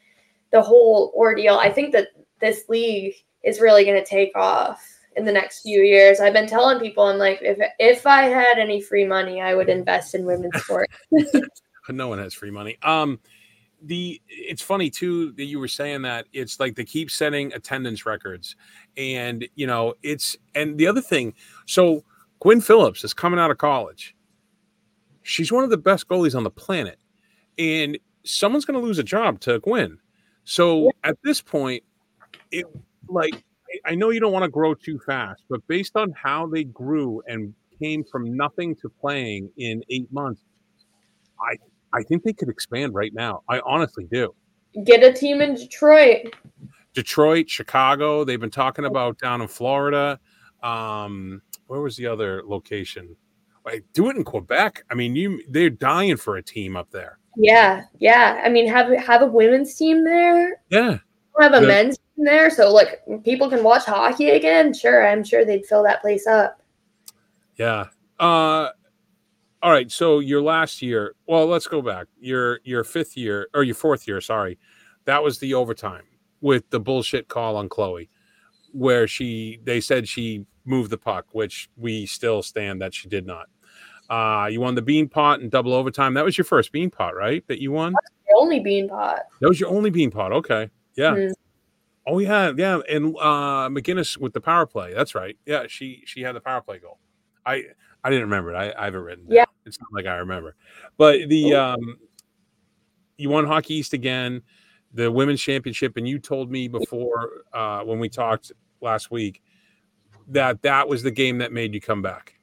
the whole ordeal. I think that this league is really going to take off in the next few years. I've been telling people, I'm like, if I had any free money, I would invest in women's sport. No one has free money. It's funny too that you were saying that it's like they keep setting attendance records, and and the other thing. So Gwynn Phillips is coming out of college. She's one of the best goalies on the planet, and someone's going to lose a job to Gwynn. So at this point, I know you don't want to grow too fast, but based on how they grew and came from nothing to playing in 8 months, I think they could expand right now. I honestly do. Get a team in Detroit, Chicago. They've been talking about down in Florida. Where was the other location? Do it in Quebec. I mean, they're dying for a team up there. Yeah. I mean, have a women's team there. Yeah. Have a men's team there, so people can watch hockey again. Sure, I'm sure they'd fill that place up. Yeah. All right, so your last year, well, let's go back. Your fifth year, or your fourth year, sorry. That was the overtime with the bullshit call on Chloe, where they said she moved the puck, which we still stand that she did not. You won the bean pot in double overtime. That was your first bean pot, right? That you won? That's the only bean pot. That was your only bean pot. Okay. Yeah. Mm-hmm. Oh, yeah. And McGinnis with the power play. That's right. Yeah, she had the power play goal. I didn't remember it. I have it written down. Yeah. It's not like I remember. But you won Hockey East again, the women's championship, and you told me before when we talked last week that was the game that made you come back.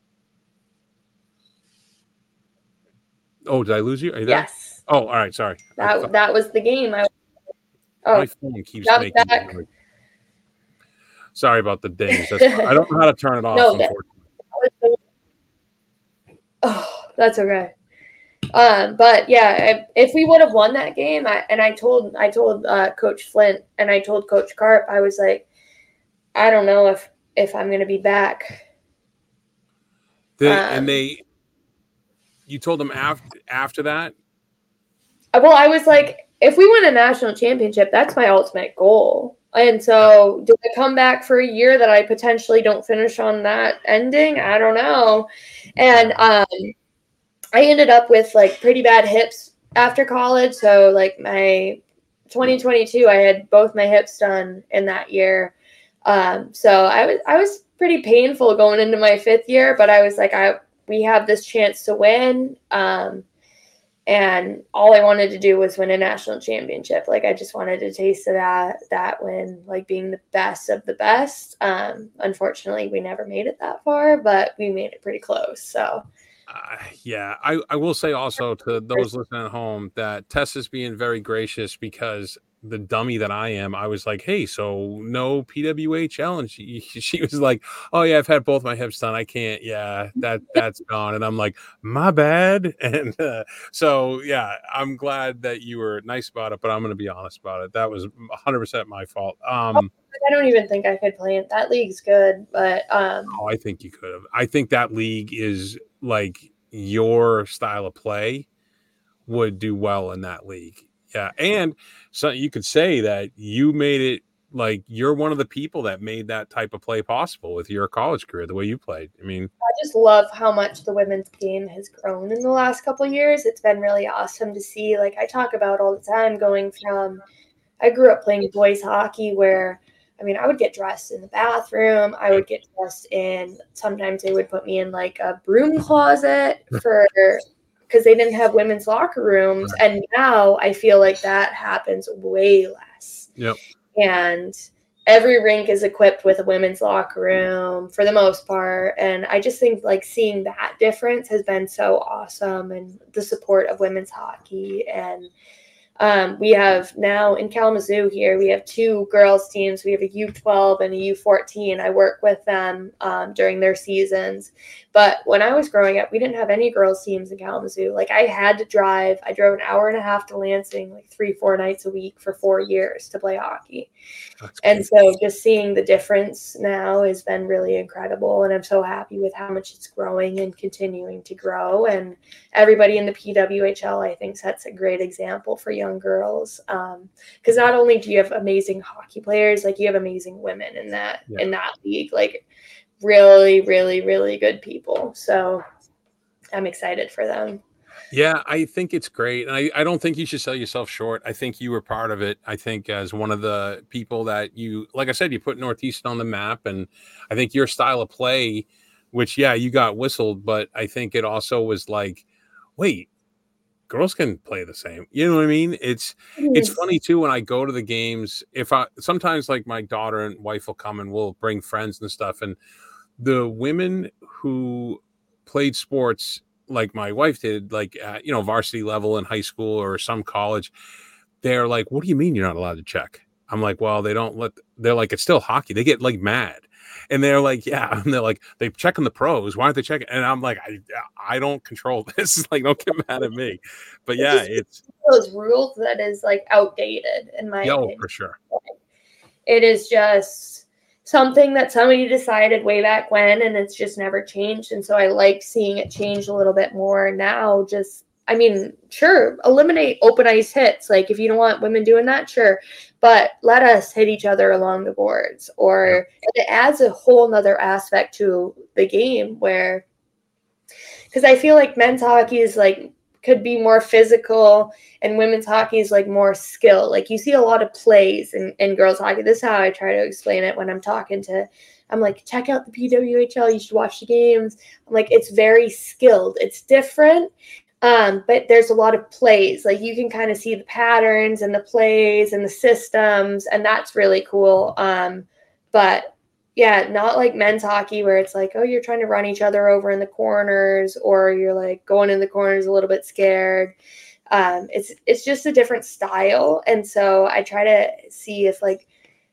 Oh, did I lose you? Are you there? Yes. Oh, all right. Sorry. That was the game. My phone keeps making me. Sorry about the dings. I don't know how to turn it off. No, unfortunately. Oh, that's okay. But yeah, if we would have won that game, I told Coach Flint and I told Coach Karp, I was like, I don't know if I'm going to be back. You told them after that? Well, I was like, if we win a national championship, that's my ultimate goal. And so do I come back for a year that I potentially don't finish on that ending? I don't know. And I ended up with pretty bad hips after college. So my 2022, I had both my hips done in that year. So I was pretty painful going into my fifth year, but I was like, we have this chance to win. And all I wanted to do was win a national championship. I just wanted a taste of that win, being the best of the best. Unfortunately, we never made it that far, but we made it pretty close. So, yeah, I will say also to those listening at home that Tessa's being very gracious because the dummy that I am, I was like, hey, so no PWHL. And she was like, oh yeah, I've had both my hips done. I can't. Yeah, that's gone. And I'm like, my bad. And so, yeah, I'm glad that you were nice about it, but I'm going to be honest about it. That was 100% my fault. I don't even think I could play it. That league's good, but I think you could have. I think that league is your style of play would do well in that league. Yeah, and so you could say that you made it you're one of the people that made that type of play possible with your college career, the way you played. I mean, I just love how much the women's game has grown in the last couple of years. It's been really awesome to see. I talk about all the time going from, I grew up playing boys hockey where, I would get dressed in the bathroom. I would get dressed sometimes they would put me in a broom closet because they didn't have women's locker rooms. Right. And now I feel like that happens way less. Yep. And every rink is equipped with a women's locker room for the most part. And I just think seeing that difference has been so awesome, and the support of women's hockey. And we have now in Kalamazoo here, we have 2 girls teams. We have a U12 and a U14. I work with them during their seasons. But when I was growing up, we didn't have any girls teams in Kalamazoo. I had to drive. I drove an hour and a half to Lansing 3-4 nights a week for 4 years to play hockey. And so just seeing the difference now has been really incredible. And I'm so happy with how much it's growing and continuing to grow. And everybody in the PWHL, I think, sets a great example for young young girls. Because not only do you have amazing hockey players, like you have amazing women in that league, like really, really, really good people. So I'm excited for them. Yeah, I think it's great. And I don't think you should sell yourself short. I think you were part of it. I think as one of the people that you, like I said, you put Northeastern on the map. And I think your style of play, which, yeah, you got whistled, but I think it also was like, wait, girls can play the same. You know what I mean? It's funny too when I go to the games. If I sometimes like my daughter and wife will come and we'll bring friends and stuff. And the women who played sports like my wife did, like varsity level in high school or some college, they're like, "What do you mean you're not allowed to check?" I'm like, "Well, they don't let." They're like, "It's still hockey." They get like mad, and they're like, "Yeah," and they're like, "They check on the pros. Why aren't they checking?" And I'm like, "I don't control this. Like, don't get mad at me." But yeah, it's those rules that is like outdated in my opinion. for sure. It is just something that somebody decided way back when, and it's just never changed. And so I like seeing it change a little bit more now. Sure, eliminate open ice hits. Like if you don't want women doing that, sure. But let us hit each other along the boards. Or it adds a whole nother aspect to the game where, because I feel like men's hockey is like could be more physical and women's hockey is like more skill. Like you see a lot of plays in girls hockey. This is how I try to explain it when I'm like, check out the PWHL. You should watch the games. I'm like, it's very skilled. It's different. But there's a lot of plays. Like you can kind of see the patterns and the plays and the systems, and that's really cool. But yeah, not like men's hockey where it's like, oh, you're trying to run each other over in the corners, or you're like going in the corners a little bit scared. It's just a different style. And so I try to see if like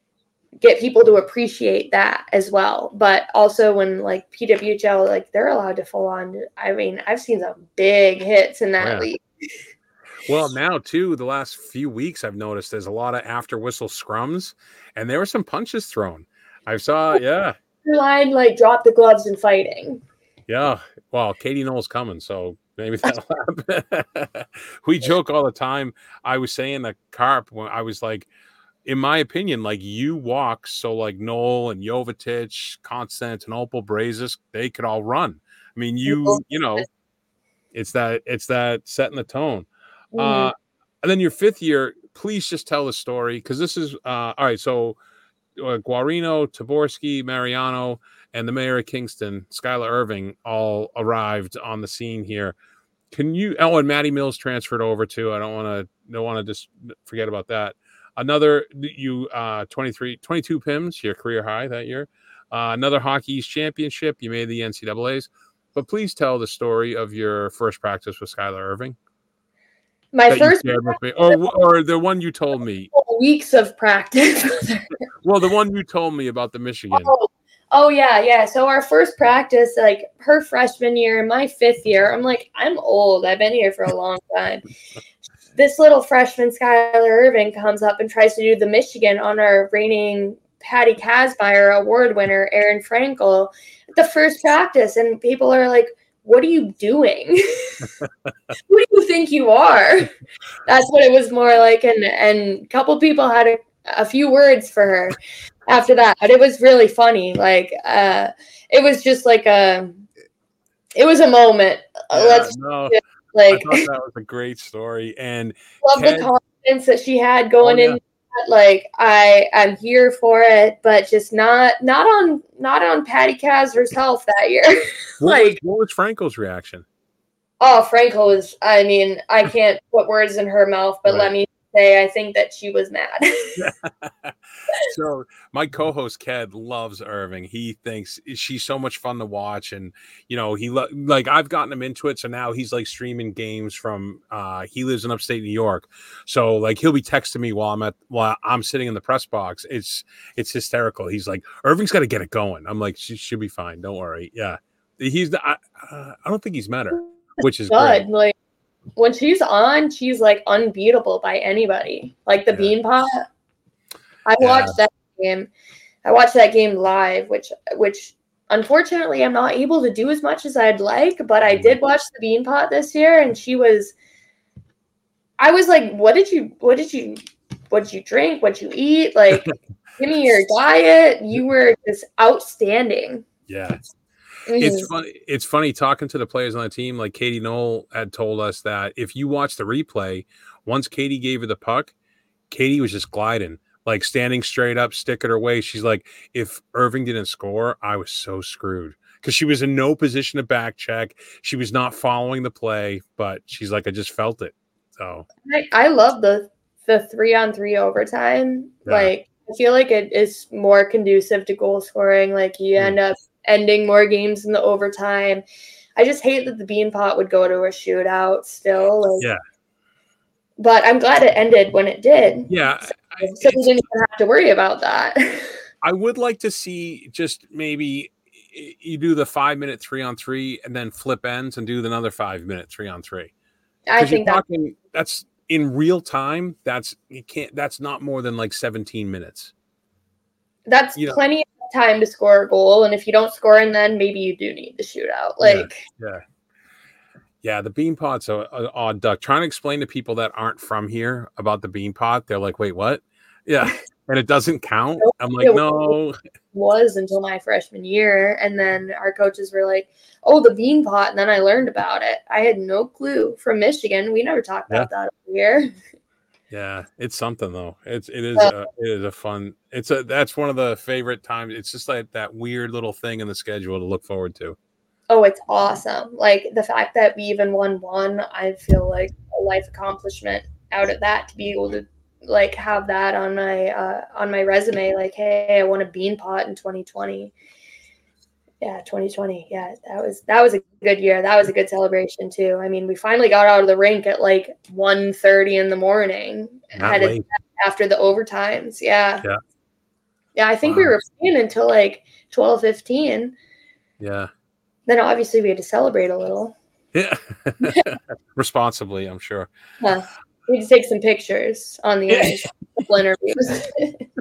get people to appreciate that as well. But also when like PWHL, like they're allowed to full on. I mean, I've seen some big hits in that league. Well, now too, the last few weeks I've noticed there's a lot of after whistle scrums, and there were some punches thrown. I saw, line like drop the gloves and fighting. Yeah, well, Katie Knowles coming, so maybe that'll happen. We joke all the time. I was saying that Carp when I was like, in my opinion, like you walk, so like Noel and Jovetic, Constantinople, Brazis, they could all run. I mean, you know, it's that setting the tone. And then your fifth year, please just tell the story because this is all right. So Guarino, Taborski, Mariano, and the mayor of Kingston, Skylar Irving, all arrived on the scene here. Can you? Oh, and Maddie Mills transferred over too. I don't want to just forget about that. Another 22 PIMs, your career high that year. Another Hockey East championship. You made the NCAA's. But please tell the story of your first practice with Skylar Irving. My first or the one you told me. Weeks of practice. Well, the one you told me about the Michigan. Oh yeah. So our first practice, like her freshman year, my fifth year, I'm like, I'm old. I've been here for a long time. This little freshman, Skylar Irving, comes up and tries to do the Michigan on our reigning Patty Kazmaier award winner, Aaron Frankel, at the first practice. And people are like, what are you doing? Who do you think you are? That's what it was more like. And a couple people had a few words for her after that. But it was really funny. Like, it was just like it was a moment. I thought that was a great story. And love the confidence that she had going in. Like I'm here for it, but just not on Patty Kaz herself that year. What was Frankel's reaction? Oh, Frankel was. I mean, I can't put words in her mouth, but let me say, I think that she was mad. So my co-host Ked loves Irving. He thinks she's so much fun to watch, and he like I've gotten him into it. So now he's like streaming games from. He lives in upstate New York, so like he'll be texting me while I'm sitting in the press box. It's hysterical. He's like, Irving's got to get it going. I'm like, she should be fine. Don't worry. Yeah, I don't think he's met her, which is good. Like when she's on, she's like unbeatable by anybody. Like the Beanpot. I watched that game. I watched that game live, which unfortunately I'm not able to do as much as I'd like, but I did watch the Beanpot this year, and she was I was like, what did you drink? What'd you eat? Like, give me your diet. You were just outstanding. Yeah. It's funny talking to the players on the team. Like Katie Knoll had told us that if you watch the replay, once Katie gave her the puck, Katie was just gliding, like standing straight up, stick at her waist. She's like, if Irving didn't score, I was so screwed because she was in no position to back check. She was not following the play, but she's like, I just felt it. So I love the 3-on-3 overtime. Yeah. Like, I feel like it is more conducive to goal scoring. Like, you end up ending more games in the overtime. I just hate that the Beanpot would go to a shootout still. Like, yeah. But I'm glad it ended when it did. Yeah. So we didn't even have to worry about that. I would like to see just maybe you do the 5-minute 3-on-3 and then flip ends and do another 5-minute 3-on-3. I think that's in real time. That's not more than like 17 minutes. That's plenty of time to score a goal. And if you don't score, and then maybe you do need the shootout. Like, yeah. The Beanpot's an odd duck. Trying to explain to people that aren't from here about the Beanpot, they're like, wait, what? Yeah. And it doesn't count. I'm like, no. It was until my freshman year. And then our coaches were like, oh, the Beanpot. And then I learned about it. I had no clue. From Michigan, we never talked about that over here. Yeah, it's something though. It is a fun. That's one of the favorite times. It's just like that weird little thing in the schedule to look forward to. Oh, it's awesome. Like the fact that we even won one, I feel like a life accomplishment out of that, to be able to like have that on my resume. Like, hey, I won a Beanpot in 2020. Yeah, 2020. Yeah, that was a good year. That was a good celebration too. I mean, we finally got out of the rink at like 1:30 in the morning. After the overtimes. Yeah. I think we were playing until like 12:15. Yeah. Then obviously we had to celebrate a little. Yeah. Responsibly, I'm sure. We had to take some pictures on the ice, couple interviews.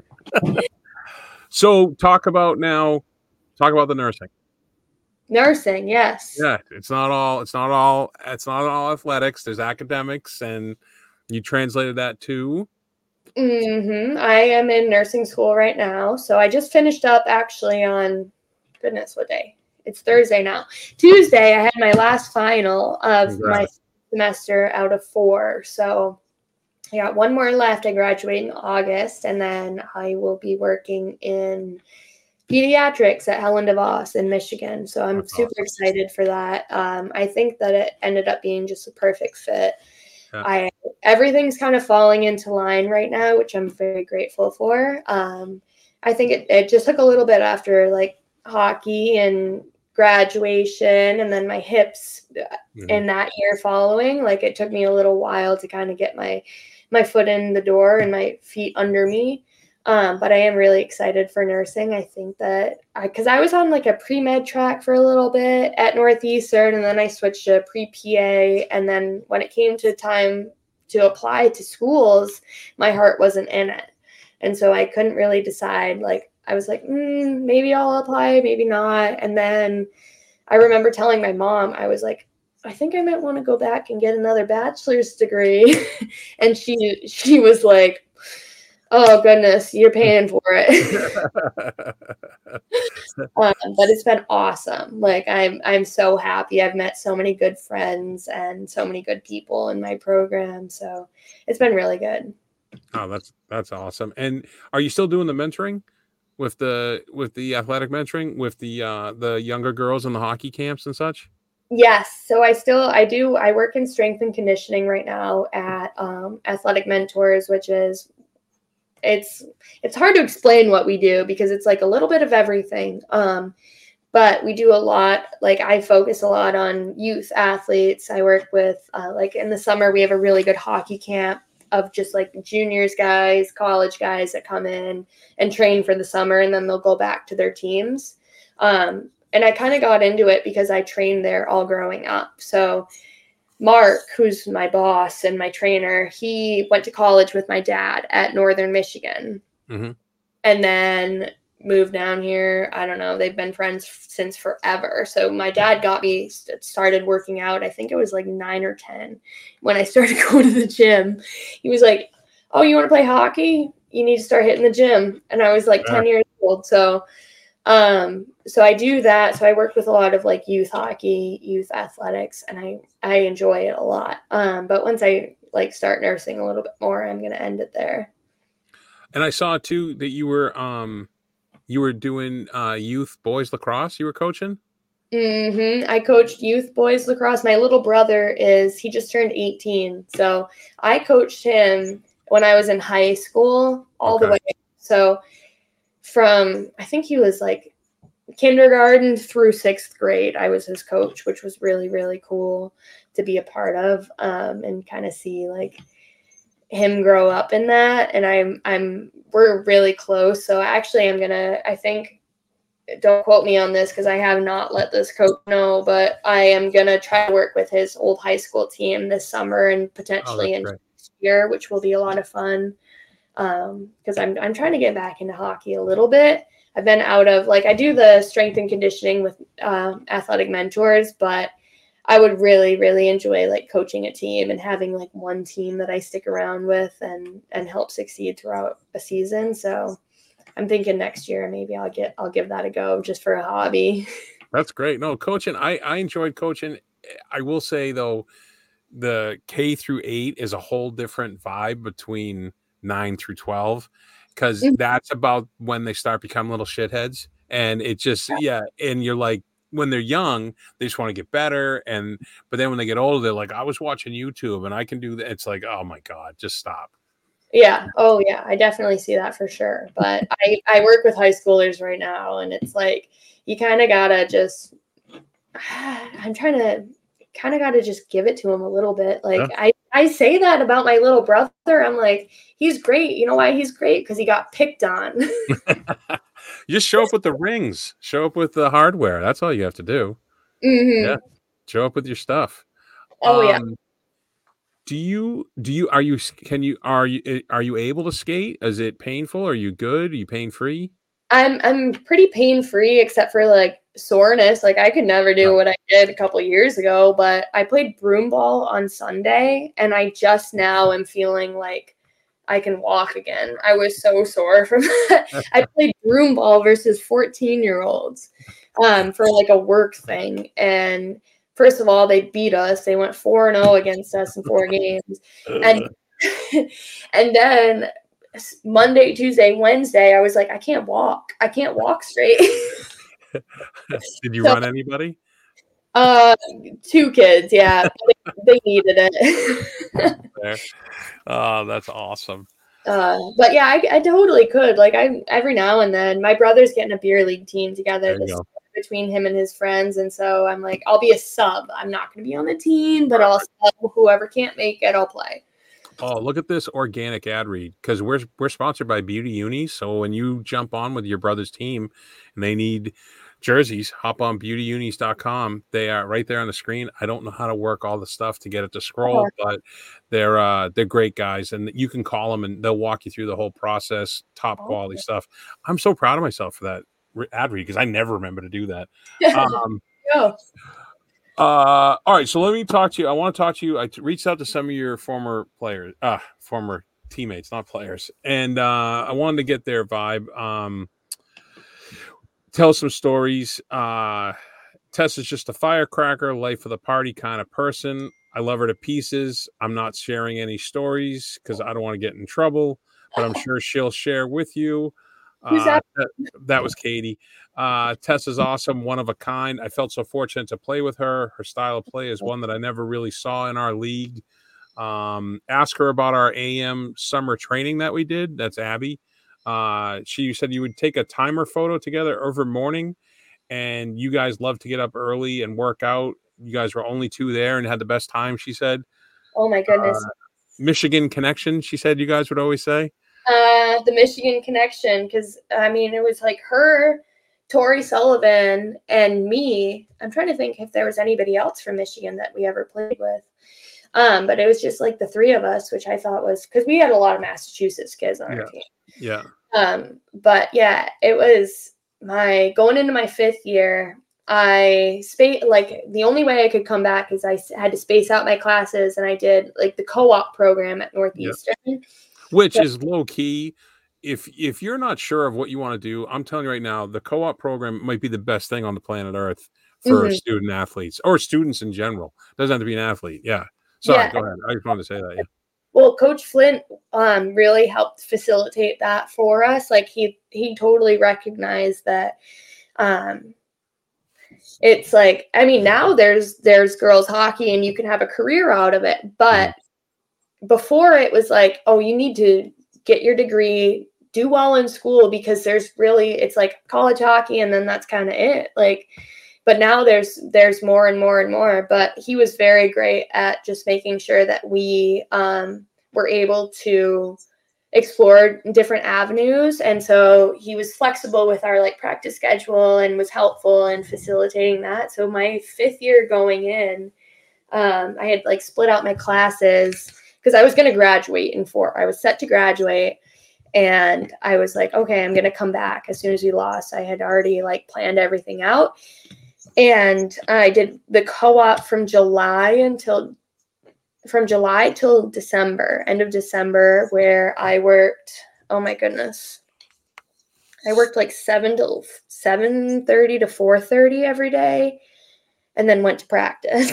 So talk about the nursing. Nursing, yes. Yeah, it's not all athletics. There's academics, and you translated that too. Mm-hmm. I am in nursing school right now. So I just finished up actually on, goodness, what day? It's Thursday now. Tuesday, I had my last final of my semester out of 4. So I got one more left. I graduate in August, and then I will be working in pediatrics at Helen DeVos in Michigan. So I'm super excited for that. I think that it ended up being just a perfect fit. Yeah. Everything's kind of falling into line right now, which I'm very grateful for. I think it just took a little bit after like hockey and graduation, and then my hips in that year following. Like it took me a little while to kind of get my foot in the door and my feet under me. But I am really excited for nursing. I think that because I was on like a pre-med track for a little bit at Northeastern, and then I switched to pre-PA. And then when it came to time to apply to schools, my heart wasn't in it. And so I couldn't really decide. Like I was like, maybe I'll apply, maybe not. And then I remember telling my mom, I was like, I think I might want to go back and get another bachelor's degree. And she was like, oh goodness, you're paying for it. But it's been awesome. Like I'm so happy. I've met so many good friends and so many good people in my program. So it's been really good. Oh, that's awesome. And are you still doing the mentoring with the athletic mentoring with the younger girls in the hockey camps and such? Yes. So I do. I work in strength and conditioning right now at Athletic Mentors, which is it's hard to explain what we do because it's like a little bit of everything. But we do a lot, like I focus a lot on youth athletes. I work with like in the summer, we have a really good hockey camp of just like juniors guys, college guys that come in and train for the summer, and then they'll go back to their teams. And I kind of got into it because I trained there all growing up. So Mark, who's my boss and my trainer, he went to college with my dad at Northern Michigan. Mm-hmm. And then moved down here. I don't know. They've been friends since forever. So my dad got me started working out. I think it was like 9 or 10 when I started going to the gym. He was like, "Oh, you want to play hockey? You need to start hitting the gym." And I was like 10 years old. So I do that. So I work with a lot of like youth hockey, youth athletics, and I enjoy it a lot. But once I like start nursing a little bit more, I'm going to end it there. And I saw too that you were doing youth boys lacrosse. You were coaching. I coached youth boys lacrosse. My little brother he just turned 18. So I coached him when I was in high school all the way. So I think he was like kindergarten through 6th grade, I was his coach, which was really, really cool to be a part of, and kind of see like him grow up in that. And we're really close. So actually I think, don't quote me on this because I have not let this coach know, but I am going to try to work with his old high school team this summer and potentially in next year, which will be a lot of fun. Because I'm trying to get back into hockey a little bit. I've been out of I do the strength and conditioning with athletic mentors, but I would really, really enjoy like coaching a team and having like one team that I stick around with and help succeed throughout a season. So I'm thinking next year maybe I'll give that a go just for a hobby. That's great. No, coaching. I enjoyed coaching. I will say though, the K through 8 is a whole different vibe between 9 through 12, because that's about when they start becoming little shitheads. And it just, and you're like, when they're young, they just want to get better. But then when they get older, they're like, I was watching YouTube and I can do that. It's like, oh my God, just stop. Yeah. Oh yeah. I definitely see that for sure. But I work with high schoolers right now, and it's like, you kind of gotta just, gotta just give it to him a little bit. Like I say that about my little brother. I'm like, he's great. You know why he's great? Because he got picked on. Just show up with the rings, show up with the hardware. That's all you have to do. Mm-hmm. Yeah. Show up with your stuff. Oh yeah. Are you able to skate? Is it painful? Are you good? Are you pain free? I'm pretty pain free except for like soreness. Like I could never do what I did a couple years ago, but I played broom ball on Sunday and I just now am feeling like I can walk again. I was so sore from that. I played broom ball versus 14-year-olds for like a work thing. And first of all, they beat us. They went 4-0 against us in 4 games. And and then Monday, Tuesday, Wednesday, I was like, I can't walk. I can't walk straight. Did you run anybody? 2 kids, yeah. They needed it. Oh, that's awesome. But yeah, I totally could. Like I every now and then, my brother's getting a beer league team together between him and his friends, and so I'm like, I'll be a sub. I'm not going to be on the team, but I'll sub. Whoever can't make it, I'll play. Oh, look at this organic ad read, because we're sponsored by Beauty Uni. So when you jump on with your brother's team and they need jerseys, hop on beautyunis.com. They are right there on the screen. I don't know how to work all the stuff to get it to scroll, but they're great guys, and you can call them and they'll walk you through the whole process. Top quality stuff. I'm so proud of myself for that ad read because I never remember to do that. All right, so let me talk to you. I want to talk to you. I reached out to some of your former teammates, not players, and I wanted to get their vibe. Tell some stories. Tess is just a firecracker, life of the party kind of person. I love her to pieces. I'm not sharing any stories because I don't want to get in trouble, but I'm sure she'll share with you. That was Katie. Tess is awesome, one of a kind. I felt so fortunate to play with her. Her style of play is one that I never really saw in our league. Ask her about our AM summer training that we did. That's Abby. She said you would take a timer photo together every morning, and you guys love to get up early and work out. You guys were only 2 there and had the best time, she said. Oh my goodness. Michigan connection, she said you guys would always say. The Michigan connection, because I mean it was like her, Tori Sullivan, and me. I'm trying to think if there was anybody else from Michigan that we ever played with. But it was just like the 3 of us, which I thought was because we had a lot of Massachusetts kids on our team. Yeah. But yeah, it was going into my 5th year. The only way I could come back is I had to space out my classes, and I did like the co-op program at Northeastern. Yep. Which is low key. If you're not sure of what you want to do, I'm telling you right now, the co-op program might be the best thing on the planet Earth for student athletes or students in general. It doesn't have to be an athlete. Yeah. Sorry, go ahead. I just wanted to say that. Yeah. Well, Coach Flint really helped facilitate that for us. Like he totally recognized that it's like, I mean, now there's girls hockey and you can have a career out of it. But before it was like, oh, you need to get your degree, do well in school, because it's like college hockey and then that's kind of it. Like, but now there's more and more and more. But he was very great at just making sure that we were able to explore different avenues. And so he was flexible with our like practice schedule and was helpful in facilitating that. So my 5th year going in, I had like split out my classes because I was going to graduate I was set to graduate. And I was like, okay, I'm going to come back as soon as we lost. I had already like planned everything out. And I did the co-op from July till December, end of December, where I worked, oh my goodness. I worked like 7:30 to 4:30 every day, and then went to practice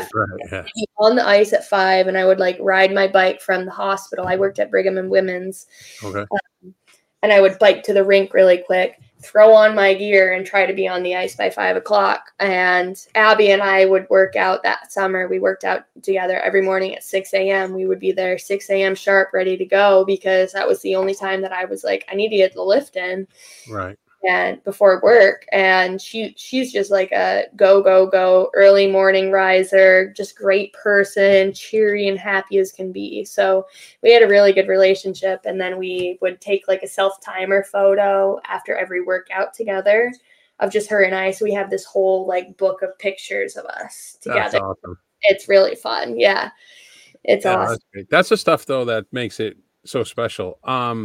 on the ice at 5. And I would like ride my bike from the hospital. I worked at Brigham and Women's. Okay. And I would bike to the rink really quick, throw on my gear, and try to be on the ice by 5 o'clock. And Abby and I would work out that summer. We worked out together every morning at 6 a.m. We would be there 6 a.m. sharp, ready to go, because that was the only time that I was like, I need to get the lift in. Right. And before work. And she's just like a go early morning riser, just great person, cheery and happy as can be. So we had a really good relationship. And then we would take like a self-timer photo after every workout together of just her and I. So we have this whole like book of pictures of us together. That's awesome. It's really fun. Yeah. It's awesome. That's the stuff though that makes it so special.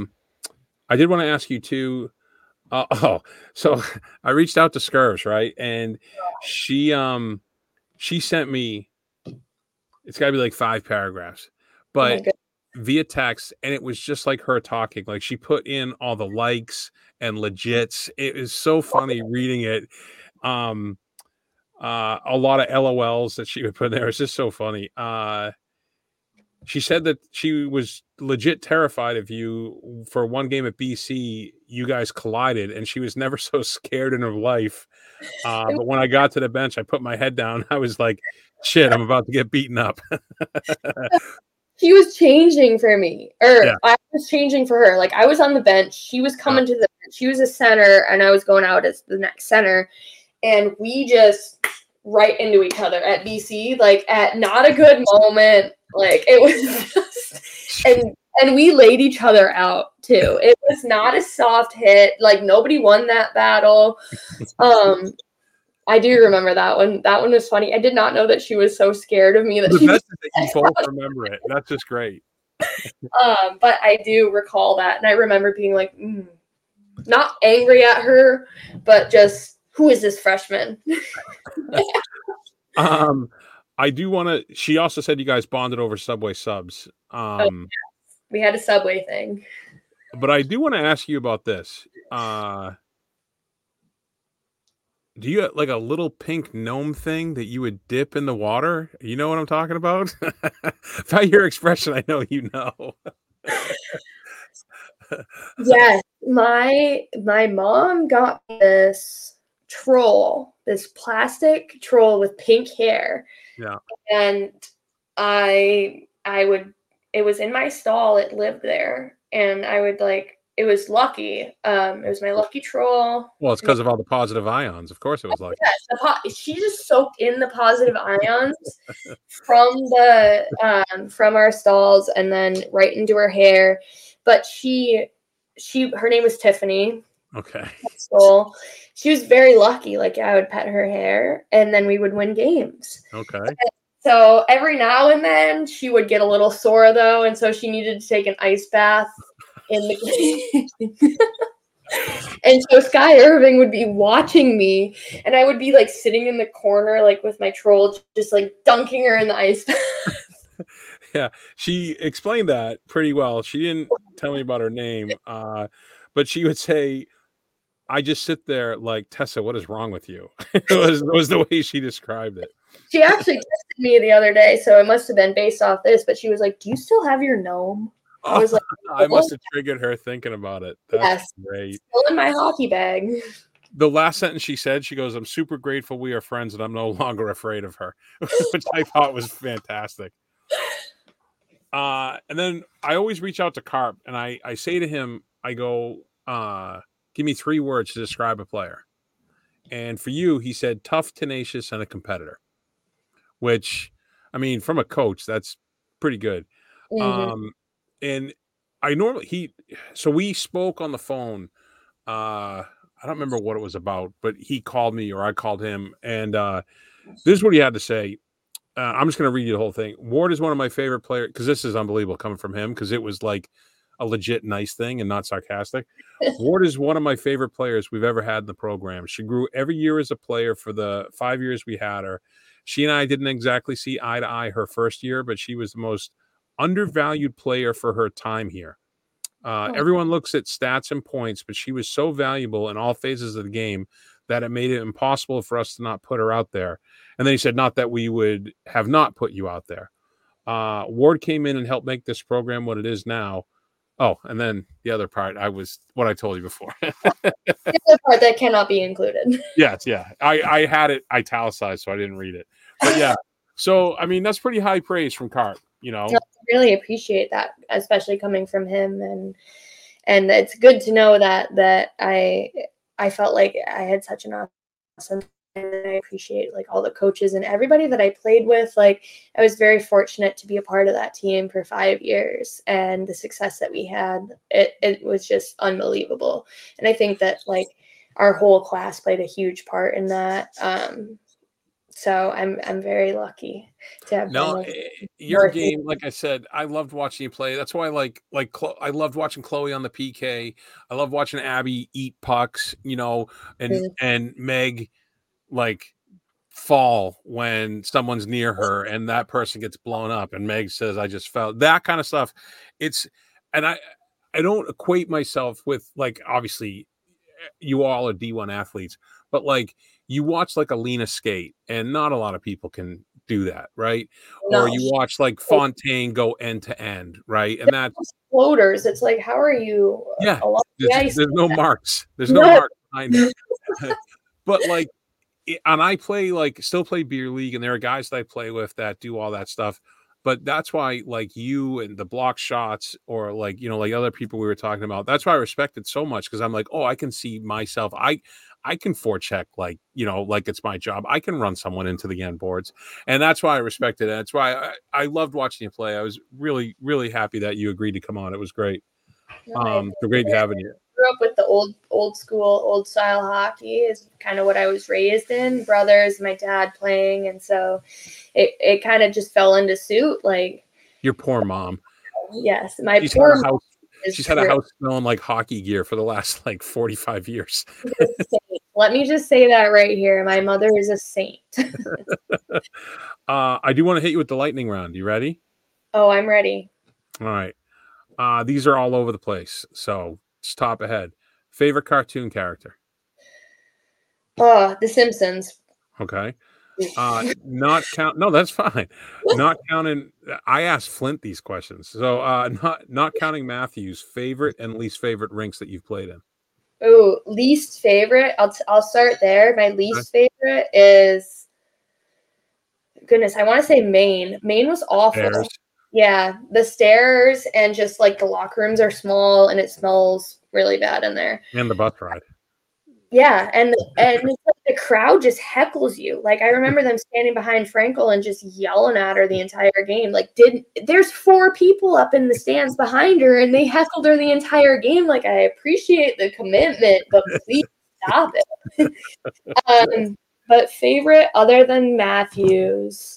I did want to ask you too. So I reached out to Scurvs, right? And she sent me, it's gotta be like 5 paragraphs, but via text, and it was just like her talking. Like she put in all the likes and legits. It is so funny reading it. A lot of LOLs that she would put in there. It's just so funny. She said that she was legit terrified of you for one game at BC. You guys collided, and she was never so scared in her life. But when I got to the bench, I put my head down. I was like, shit, I'm about to get beaten up. She was changing for me, I was changing for her. Like I was on the bench. She was coming to the bench. She was a center, and I was going out as the next center. And we just right into each other at BC, like at not a good moment. Like it was just, and we laid each other out too. It was not a soft hit. Like nobody won that battle. I do remember that one. That one was funny. I did not know that she was so scared of me that the best is that you both remember it. That's just great. But I do recall that, and I remember being like, not angry at her, but just, who is this freshman? I do want to. She also said you guys bonded over Subway subs. Yes. We had a Subway thing. But I do want to ask you about this. Do you have like a little pink gnome thing that you would dip in the water? You know what I'm talking about? By your expression, I know you know. Yes, my mom got this troll, this plastic troll with pink hair. Yeah. And I would, it was in my stall, it lived there, and I would like, it was lucky. It was my lucky troll. Well, it's because of all the positive ions. Of course it was lucky. Yes, she just soaked in the positive ions from the from our stalls and then right into her hair. But her name was Tiffany. Okay. So she was very lucky. Like I would pet her hair and then we would win games. Okay. So every now and then she would get a little sore though. And so she needed to take an ice bath in the and so Sky Irving would be watching me, and I would be like sitting in the corner, like with my troll, just like dunking her in the ice bath. Yeah, she explained that pretty well. She didn't tell me about her name, but she would say, I just sit there like, Tessa, what is wrong with you? It was the way she described it. She actually texted me the other day, so it must have been based off this, but she was like, do you still have your gnome? I was like, I must have triggered her thinking about it. That's great. Still in my hockey bag. The last sentence she said, she goes, I'm super grateful we are friends and I'm no longer afraid of her, which I thought was fantastic. And then I always reach out to Carp and I say to him, I go, give me 3 words to describe a player. And for you, he said tough, tenacious, and a competitor, which, I mean, from a coach, that's pretty good. Mm-hmm. And I normally, so we spoke on the phone. I don't remember what it was about, but he called me or I called him. And this is what he had to say. I'm just going to read you the whole thing. Ward is one of my favorite players, because this is unbelievable coming from him, because it was like a legit nice thing and not sarcastic. Ward is one of my favorite players we've ever had in the program. She grew every year as a player for the 5 years we had her. She and I didn't exactly see eye to eye her first year, but she was the most undervalued player for her time here. Everyone looks at stats and points, but she was so valuable in all phases of the game that it made it impossible for us to not put her out there. And then he said, not that we would have not put you out there. Ward came in and helped make this program what it is now. Oh, and then the other part, what I told you before. The other part that cannot be included. Yes, yeah. I had it italicized, so I didn't read it. But yeah, so, I mean, that's pretty high praise from Carp, you know. I really appreciate that, especially coming from him. And it's good to know that I felt like I had such an awesome, and I appreciate like all the coaches and everybody that I played with. Like, I was very fortunate to be a part of that team for 5 years, and the success that we had, it was just unbelievable. And I think that like our whole class played a huge part in that. So I'm very lucky to have. No, your game, like I said, I loved watching you play. That's why I loved watching Chloe on the PK. I love watching Abby eat pucks, you know, and Meg like fall when someone's near her and that person gets blown up and Meg says, I just felt that kind of stuff. And I don't equate myself with, like, obviously you all are D1 athletes, but like you watch like Alina skate and not a lot of people can do that, right? No. Or you watch like Fontaine go end to end, right? And that's floaters. It's like, how are you? Yeah, there's no marks. There's no marks behind it. But like, and I still play beer league, and there are guys that I play with that do all that stuff. But that's why, like, you and the block shots, or like, you know, like other people we were talking about, that's why I respect it so much, because I'm like, oh, I can see myself. I can forecheck, like, you know, like it's my job. I can run someone into the end boards. And that's why I respected it. That's why I loved watching you play. I was really, really happy that you agreed to come on. It was great. Great having you. Grew up with the old school, old style hockey is kind of what I was raised in. Brothers, my dad playing, and so it kind of just fell into suit. Like, your poor mom. Yes, poor mom. She's had a house smelling like hockey gear for the last like 45 years. Let me just say that right here. My mother is a saint. I do want to hit you with the lightning round. You ready? Oh, I'm ready. All right. These are all over the place, so just top ahead. Favorite cartoon character? The Simpsons. Okay. Not count. No, that's fine. Not counting. I asked Flint these questions, so not counting Matthew's favorite and least favorite rinks that you've played in. Oh, least favorite. I'll start there. My least favorite is, goodness, I want to say Maine. Maine was awful. Stairs. Yeah, the stairs, and just like the locker rooms are small and it smells really bad in there. And the bus ride. Yeah, and the crowd just heckles you. Like, I remember them standing behind Frankel and just yelling at her the entire game. Like, there's 4 people up in the stands behind her, and they heckled her the entire game. Like, I appreciate the commitment, but please stop it. But favorite other than Matthews,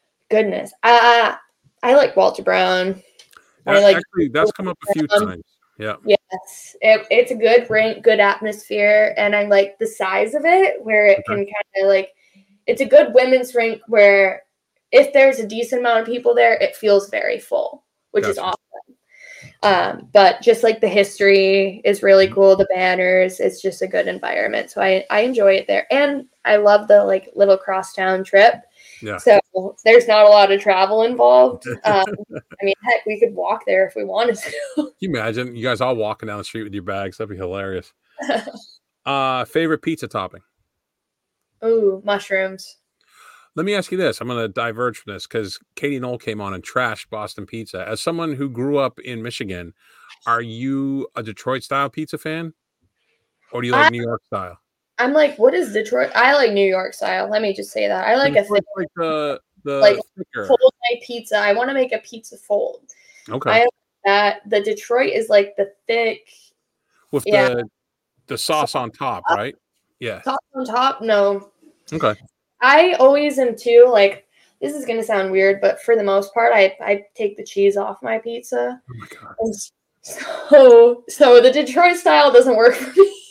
goodness, I like Walter Brown. Actually, that's come up a few times. Yeah. Yes, it's a good rink, good atmosphere, and I like the size of it where it can kind of like, it's a good women's rink where if there's a decent amount of people there, it feels very full, which is awesome. But just like the history is really cool, the banners, it's just a good environment. So I enjoy it there. And I love the like little crosstown trip. Yeah. So there's not a lot of travel involved. I mean, heck, we could walk there if we wanted to. Can you imagine you guys all walking down the street with your bags? That'd be hilarious. Favorite pizza topping? Ooh, mushrooms. Let me ask you this. I'm going to diverge from this because Katie Knoll came on and trashed Boston pizza. As someone who grew up in Michigan, are you a Detroit style pizza fan? Or do you like New York style? I'm like, what is Detroit? I like New York style. Let me just say that. I like the like thicker. fold my pizza. I want to make a pizza fold. Okay. I like that. The Detroit is like the thick with the sauce on top, right? Yeah. Sauce on top? No. Okay. I always am too, like, this is gonna sound weird, but for the most part, I take the cheese off my pizza. Oh my God. And so the Detroit style doesn't work for me.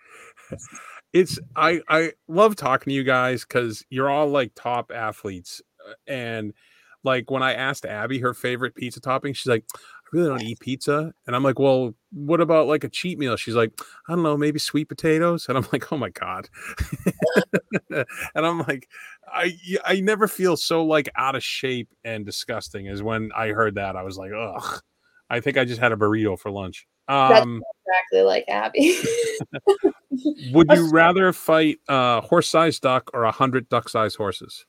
I love talking to you guys because you're all like top athletes. And like when I asked Abby her favorite pizza topping, she's like, I really don't eat pizza. And I'm like, well, what about like a cheat meal? She's like, I don't know, maybe sweet potatoes. And I'm like, oh my God. And I'm like, I never feel so like out of shape and disgusting as when I heard that. I was like, ugh, I think I just had a burrito for lunch. That's exactly like Abby. Would you rather fight a horse-sized duck or 100 duck-sized horses?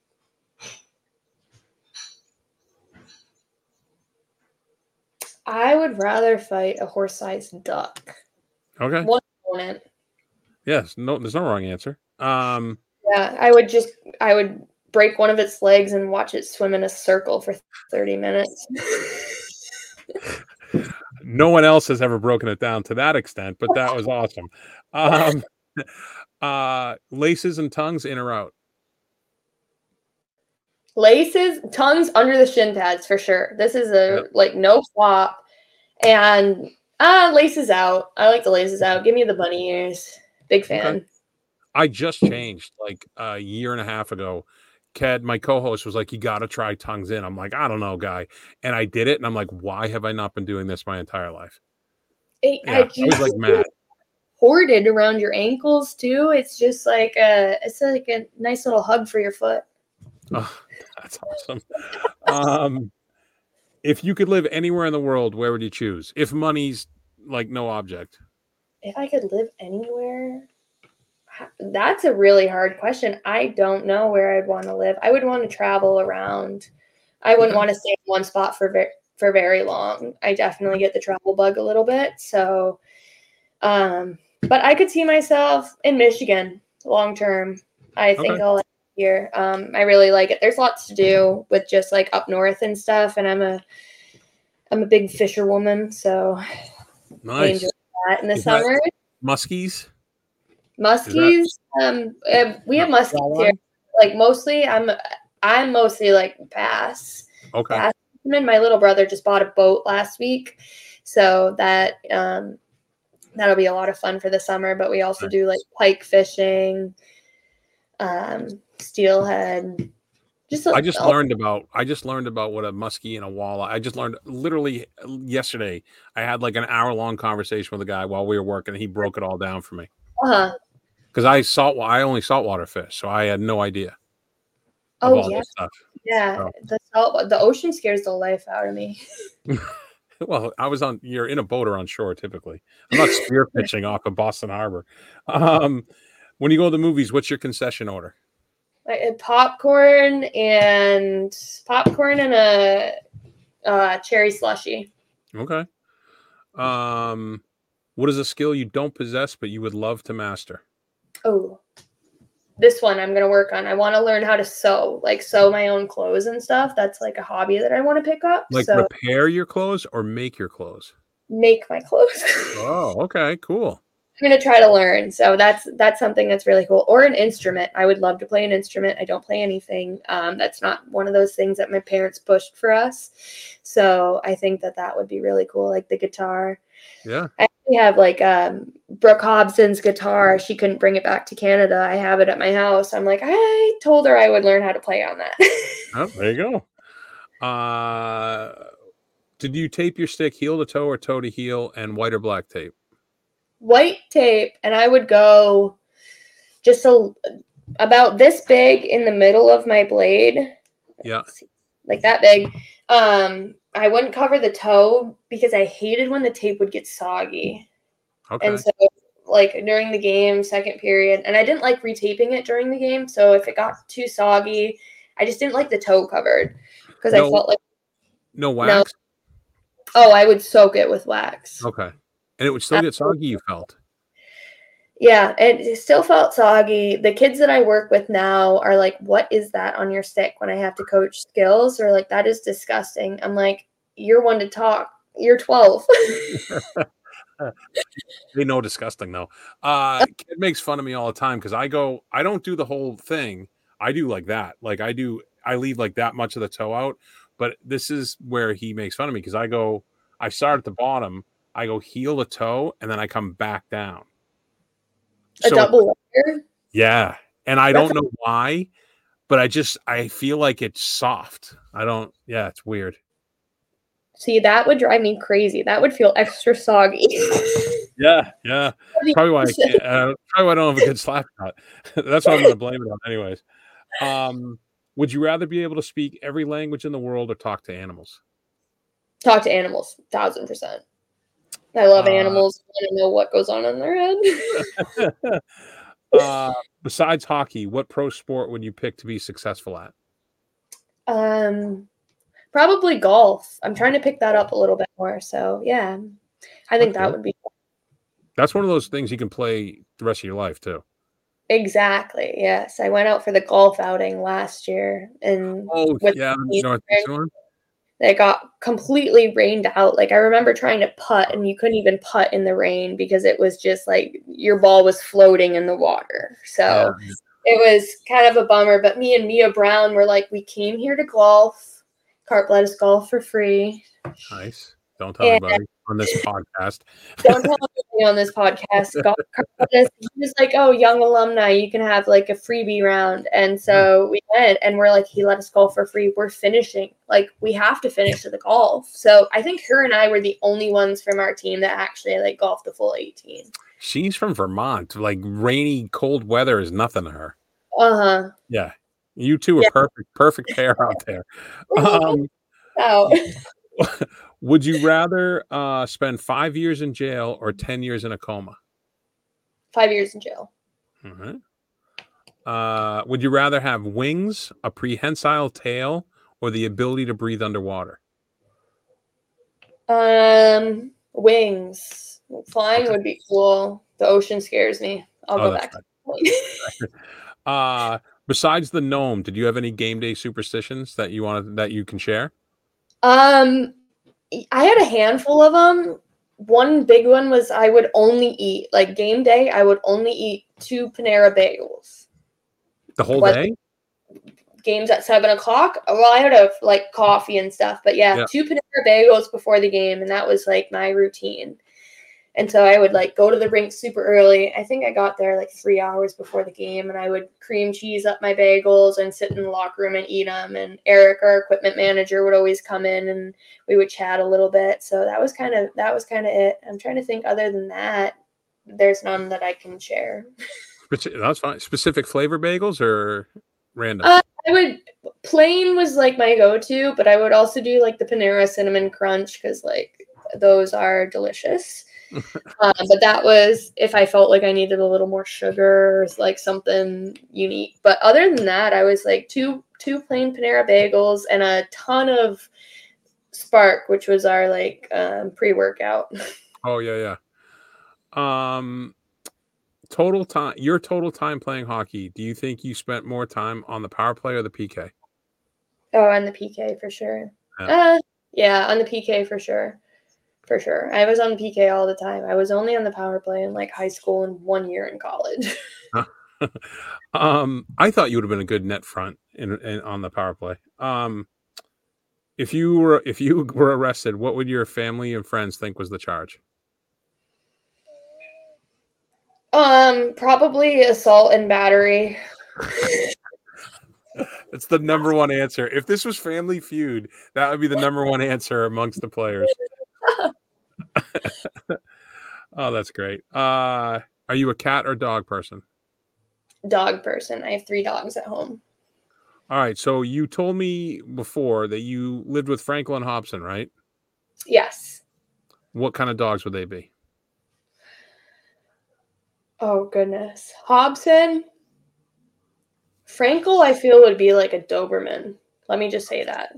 I would rather fight a horse-sized duck. Okay. One opponent. Yes. No, there's no wrong answer. Yeah, I would break one of its legs and watch it swim in a circle for 30 minutes. No one else has ever broken it down to that extent, but that was awesome. Laces and tongues, in or out? Laces, tongues under the shin pads for sure. This is like no flop. And laces out. I like the laces out. Give me the bunny ears. Big fan. Okay. I just changed like a year and a half ago. Ked, my co-host, was like, you got to try tongues in. I'm like, I don't know, guy. And I did it. And I'm like, why have I not been doing this my entire life? I was like mad. Hoarded around your ankles too. It's just like a nice little hug for your foot. Oh, that's awesome. If you could live anywhere in the world, where would you choose? If money's like no object. If I could live anywhere, that's a really hard question. I don't know where I'd want to live. I would want to travel around. I wouldn't want to stay in one spot for very long. I definitely get the travel bug a little bit. So, but I could see myself in Michigan long term. I think I'll like it here. I really like it. There's lots to do with just like up north and stuff. And I'm a big fisherwoman, so nice. I enjoy that in the summer. Muskies. Muskies. We have muskies here. Like mostly, I'm mostly like bass. Okay. Bass. And my little brother just bought a boat last week, so that that'll be a lot of fun for the summer. But we also do like pike fishing, steelhead. I just learned about what a muskie and a walleye. I just learned literally yesterday. I had like an hour-long conversation with a guy while we were working, and he broke it all down for me. Because I only saltwater fish, so I had no idea. Oh yeah, stuff. Yeah. So. The ocean scares the life out of me. Well, you're in a boat or on shore typically. I'm not spear fishing off of Boston Harbor. When you go to the movies, what's your concession order? Like popcorn and a cherry slushie. Okay. What is a skill you don't possess but you would love to master? Oh, this one I'm gonna work on. I want to learn how to sew my own clothes and stuff. That's like a hobby that I want to pick up. Like repair your clothes or make your clothes? Make my clothes. Oh, okay, cool. I'm gonna try to learn. So that's something that's really cool. Or an instrument. I would love to play an instrument. I don't play anything. That's not one of those things that my parents pushed for us. So I think that would be really cool, like the guitar. Yeah. I actually have like Brooke Hobson's guitar. She couldn't bring it back to Canada. I have it at my house. I'm like, I told her I would learn how to play on that. Oh, there you go. Did you tape your stick heel to toe or toe to heel and white or black tape? White tape, and I would go just about this big in the middle of my blade. Yeah. Like that big. I wouldn't cover the toe because I hated when the tape would get soggy. Okay. And so like during the game, second period, and I didn't like retaping it during the game. So if it got too soggy, I just didn't like the toe covered because I felt like no wax. Oh, I would soak it with wax. Okay. And it would still get soggy, you felt? Yeah, it still felt soggy. The kids that I work with now are like, what is that on your stick when I have to coach skills? Or like, that is disgusting. I'm like, you're one to talk. You're 12. They know disgusting though. Kid makes fun of me all the time because I don't do the whole thing. I do like that. Like I leave like that much of the toe out. But this is where he makes fun of me because I start at the bottom, I go heel to toe, and then I come back down. A double layer? Yeah. And I don't know why, but I feel like it's soft. It's weird. See, that would drive me crazy. That would feel extra soggy. Yeah. Probably why I don't have a good slap shot. That's what I'm going to blame it on anyways. Would you rather be able to speak every language in the world or talk to animals? Talk to animals, 1,000%. I love animals. I don't know what goes on in their head. Besides hockey, what pro sport would you pick to be successful at? Probably golf. I'm trying to pick that up a little bit more. So yeah, I think that would be cool. That's one of those things you can play the rest of your life too. Exactly. Yes. I went out for the golf outing last year and they got completely rained out. Like I remember trying to putt and you couldn't even putt in the rain because it was just like your ball was floating in the water. So it was kind of a bummer. But me and Mia Brown were like, we came here to golf. Carp let us golf for free. Nice. Don't tell anybody on this podcast. Don't tell anybody on this podcast. He was like, oh, young alumni, you can have like a freebie round. And so we went and we're like, he let us golf for free. We're finishing. Like, we have to finish the golf. So I think her and I were the only ones from our team that actually like golfed the full 18. She's from Vermont. Like rainy, cold weather is nothing to her. Uh-huh. Yeah. You two are perfect pair out there. Would you rather spend 5 years in jail or 10 years in a coma? 5 years in jail. Mm-hmm. Would you rather have wings, a prehensile tail, or the ability to breathe underwater? Wings. Flying would be cool. The ocean scares me. I'll go back. Besides the gnome, did you have any game day superstitions that you can share? I had a handful of them. One big one was I would only eat, like game day, I would only eat 2 Panera bagels. The whole day? Games at 7:00. Well, I had a like coffee and stuff, but 2 Panera bagels before the game, and that was like my routine. And so I would like go to the rink super early. I think I got there like 3 hours before the game, and I would cream cheese up my bagels and sit in the locker room and eat them. And Eric, our equipment manager, would always come in and we would chat a little bit. So that was kind of it. I'm trying to think other than that, there's none that I can share. That's fine. Specific flavor bagels or random? Plain was like my go-to, but I would also do like the Panera Cinnamon Crunch because like those are delicious. But that was if I felt like I needed a little more sugar or like something unique. But other than that, I was like two plain Panera bagels and a ton of Spark, which was our like pre-workout. Oh yeah. Your total time playing hockey. Do you think you spent more time on the power play or the PK? Oh, on the PK for sure. Yeah, on the PK for sure. For sure. I was on the PK all the time. I was only on the power play in like high school and 1 year in college. I thought you would have been a good net front in on the power play. If you were arrested, what would your family and friends think was the charge? Probably assault and battery. That's the number one answer. If this was Family Feud, that would be the number one answer amongst the players. Oh, that's great. Are you a cat or dog person? Dog person. I have 3 dogs at home. All right. So you told me before that you lived with Frankel and Hobson, right? Yes. What kind of dogs would they be? Oh, goodness. Hobson. Frankel, I feel, would be like a Doberman. Let me just say that.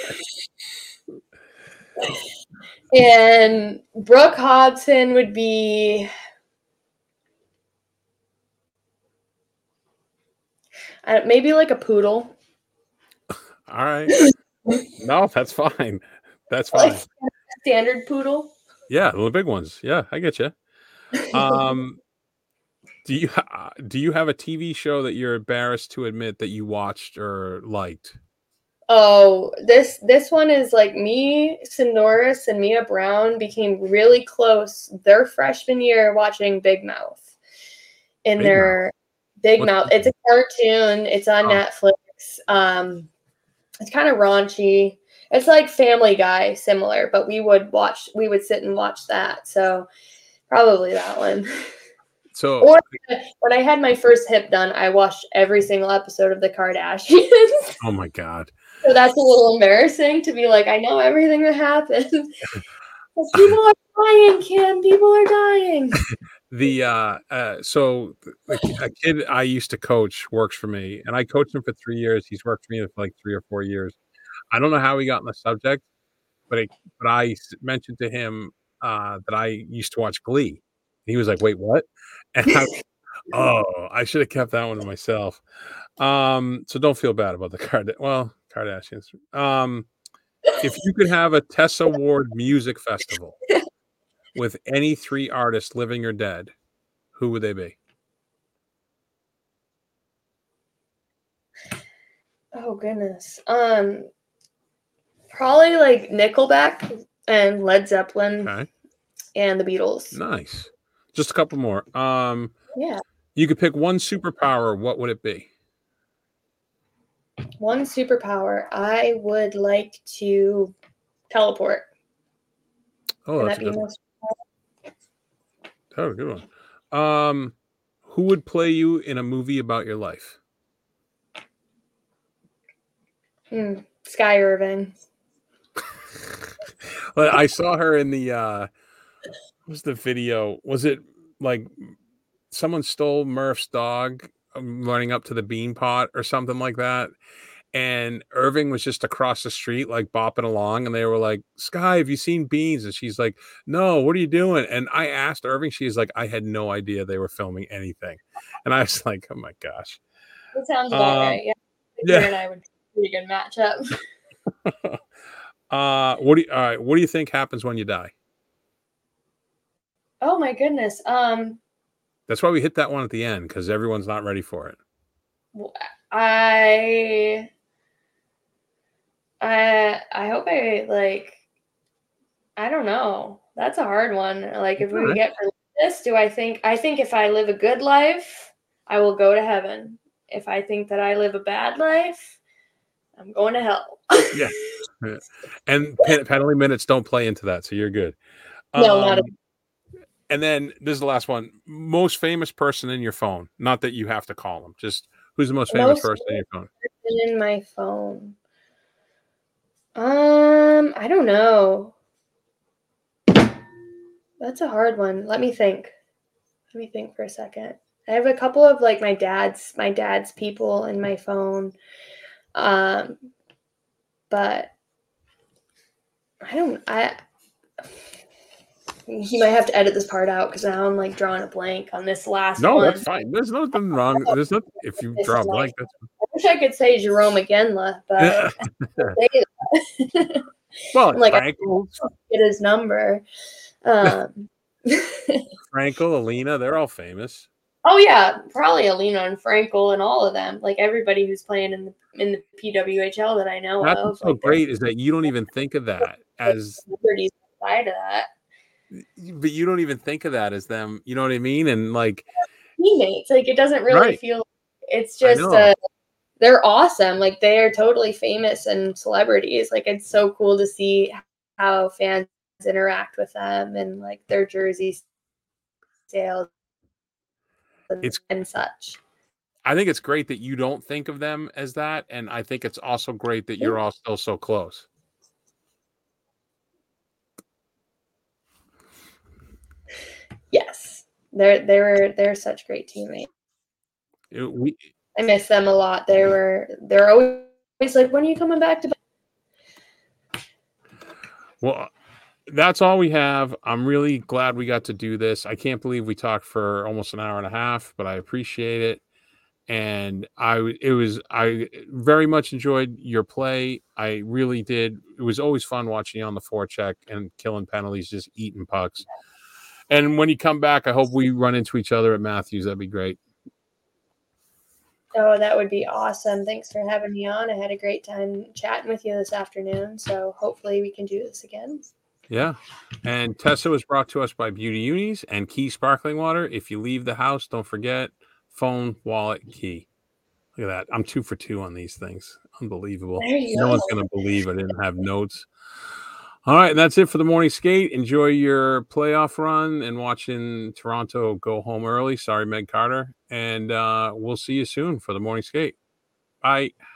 And Brooke Hobson would be maybe like a poodle. All right. No, that's fine. That's fine. Like standard poodle. Yeah, the big ones. Yeah, I get you. Do you have a TV show that you're embarrassed to admit that you watched or liked? Oh, this one is like me, Sonoris, and Mia Brown became really close their freshman year watching Big Mouth. In Big their Big Mouth. It's a cartoon. It's on Netflix. It's kind of raunchy. It's like Family Guy, similar, but we would sit and watch that. So probably that one. So, or when I had my first hip done, I watched every single episode of The Kardashians. Oh my God. So that's a little embarrassing to be like, I know everything that happened. People are dying, Kim. People are dying. So a kid I used to coach works for me, and I coached him for 3 years. He's worked for me for like 3 or 4 years. I don't know how he got in the subject, but I mentioned to him that I used to watch Glee. And he was like, "Wait, what?" And I should have kept that one to myself. So don't feel bad about the Kardashians. If you could have a Tessa Award music festival with any 3 artists, living or dead, who would they be? Oh goodness. Probably like Nickelback and Led Zeppelin and the Beatles. Nice. Just a couple more. Yeah. You could pick one superpower. What would it be? One superpower. I would like to teleport. Oh, that's a good one. Oh, good one. Who would play you in a movie about your life? Sky Irving. Well, I saw her in the what was the video? Was it like someone stole Murph's dog running up to the bean pot or something like that? And Irving was just across the street, like bopping along, and they were like, "Sky, have you seen Beans?" And she's like, "No, what are you doing?" And I asked Irving, she's like, "I had no idea they were filming anything." And I was like, "Oh my gosh." That sounds about right. Yeah. Yeah. And I would be a good matchup. What do you think happens when you die? Oh my goodness. That's why we hit that one at the end, because everyone's not ready for it. I hope I don't know. That's a hard one. Like if we get religious, I think if I live a good life, I will go to heaven. If I think that I live a bad life, I'm going to hell. Yeah. And penalty minutes don't play into that, so you're good. No, not at all. And then this is the last one. Most famous person in your phone. Not that you have to call them. Just who's the most famous person in your phone? In my phone. I don't know. That's a hard one. Let me think for a second. I have a couple of like my dad's people in my phone. But you might have to edit this part out because now I'm like drawing a blank on this last one. No, that's fine. There's nothing wrong. There's nothing if you draw a blank. That's fine. I wish I could say Jerome Agenla, but well, I'm like Frankel, get his number. Frankel, Alina, they're all famous. Oh yeah, probably Alina and Frankel and all of them. Like everybody who's playing in the PWHL that I know That's of. What's so great is that you don't even think of that as side of that. but you don't even think of that as them. You know what I mean? And like teammates. Like it doesn't really right. feel. It's I just know. they're awesome. Like they are totally famous and celebrities. Like it's so cool to see how fans interact with them and like their jersey sales It's and such. I think it's great that you don't think of them as that, and I think it's also great that Yeah. you're all still so close. Yes, they're such great teammates. We I miss them a lot. They're always like, when are you coming back to? well, that's all we have. I'm really glad we got to do this. I can't believe we talked for almost an hour and a half, but I appreciate it. And I very much enjoyed your play. I really did. It was always fun watching you on the forecheck and killing penalties, just eating pucks. And when you come back, I hope we run into each other at Matthews. That'd be great. Oh, that would be awesome. Thanks for having me on. I had a great time chatting with you this afternoon. So hopefully we can do this again. Yeah. And Tessa was brought to us by Beauty Unis and Key Sparkling Water. If you leave the house, don't forget phone, wallet, key. Look at that. I'm 2 for 2 on these things. Unbelievable. There you No go. one's going to believe I didn't have notes. All right. That's it for the morning skate. Enjoy your playoff run and watching Toronto go home early. Sorry, Meg Carter. And we'll see you soon for the morning skate. Bye.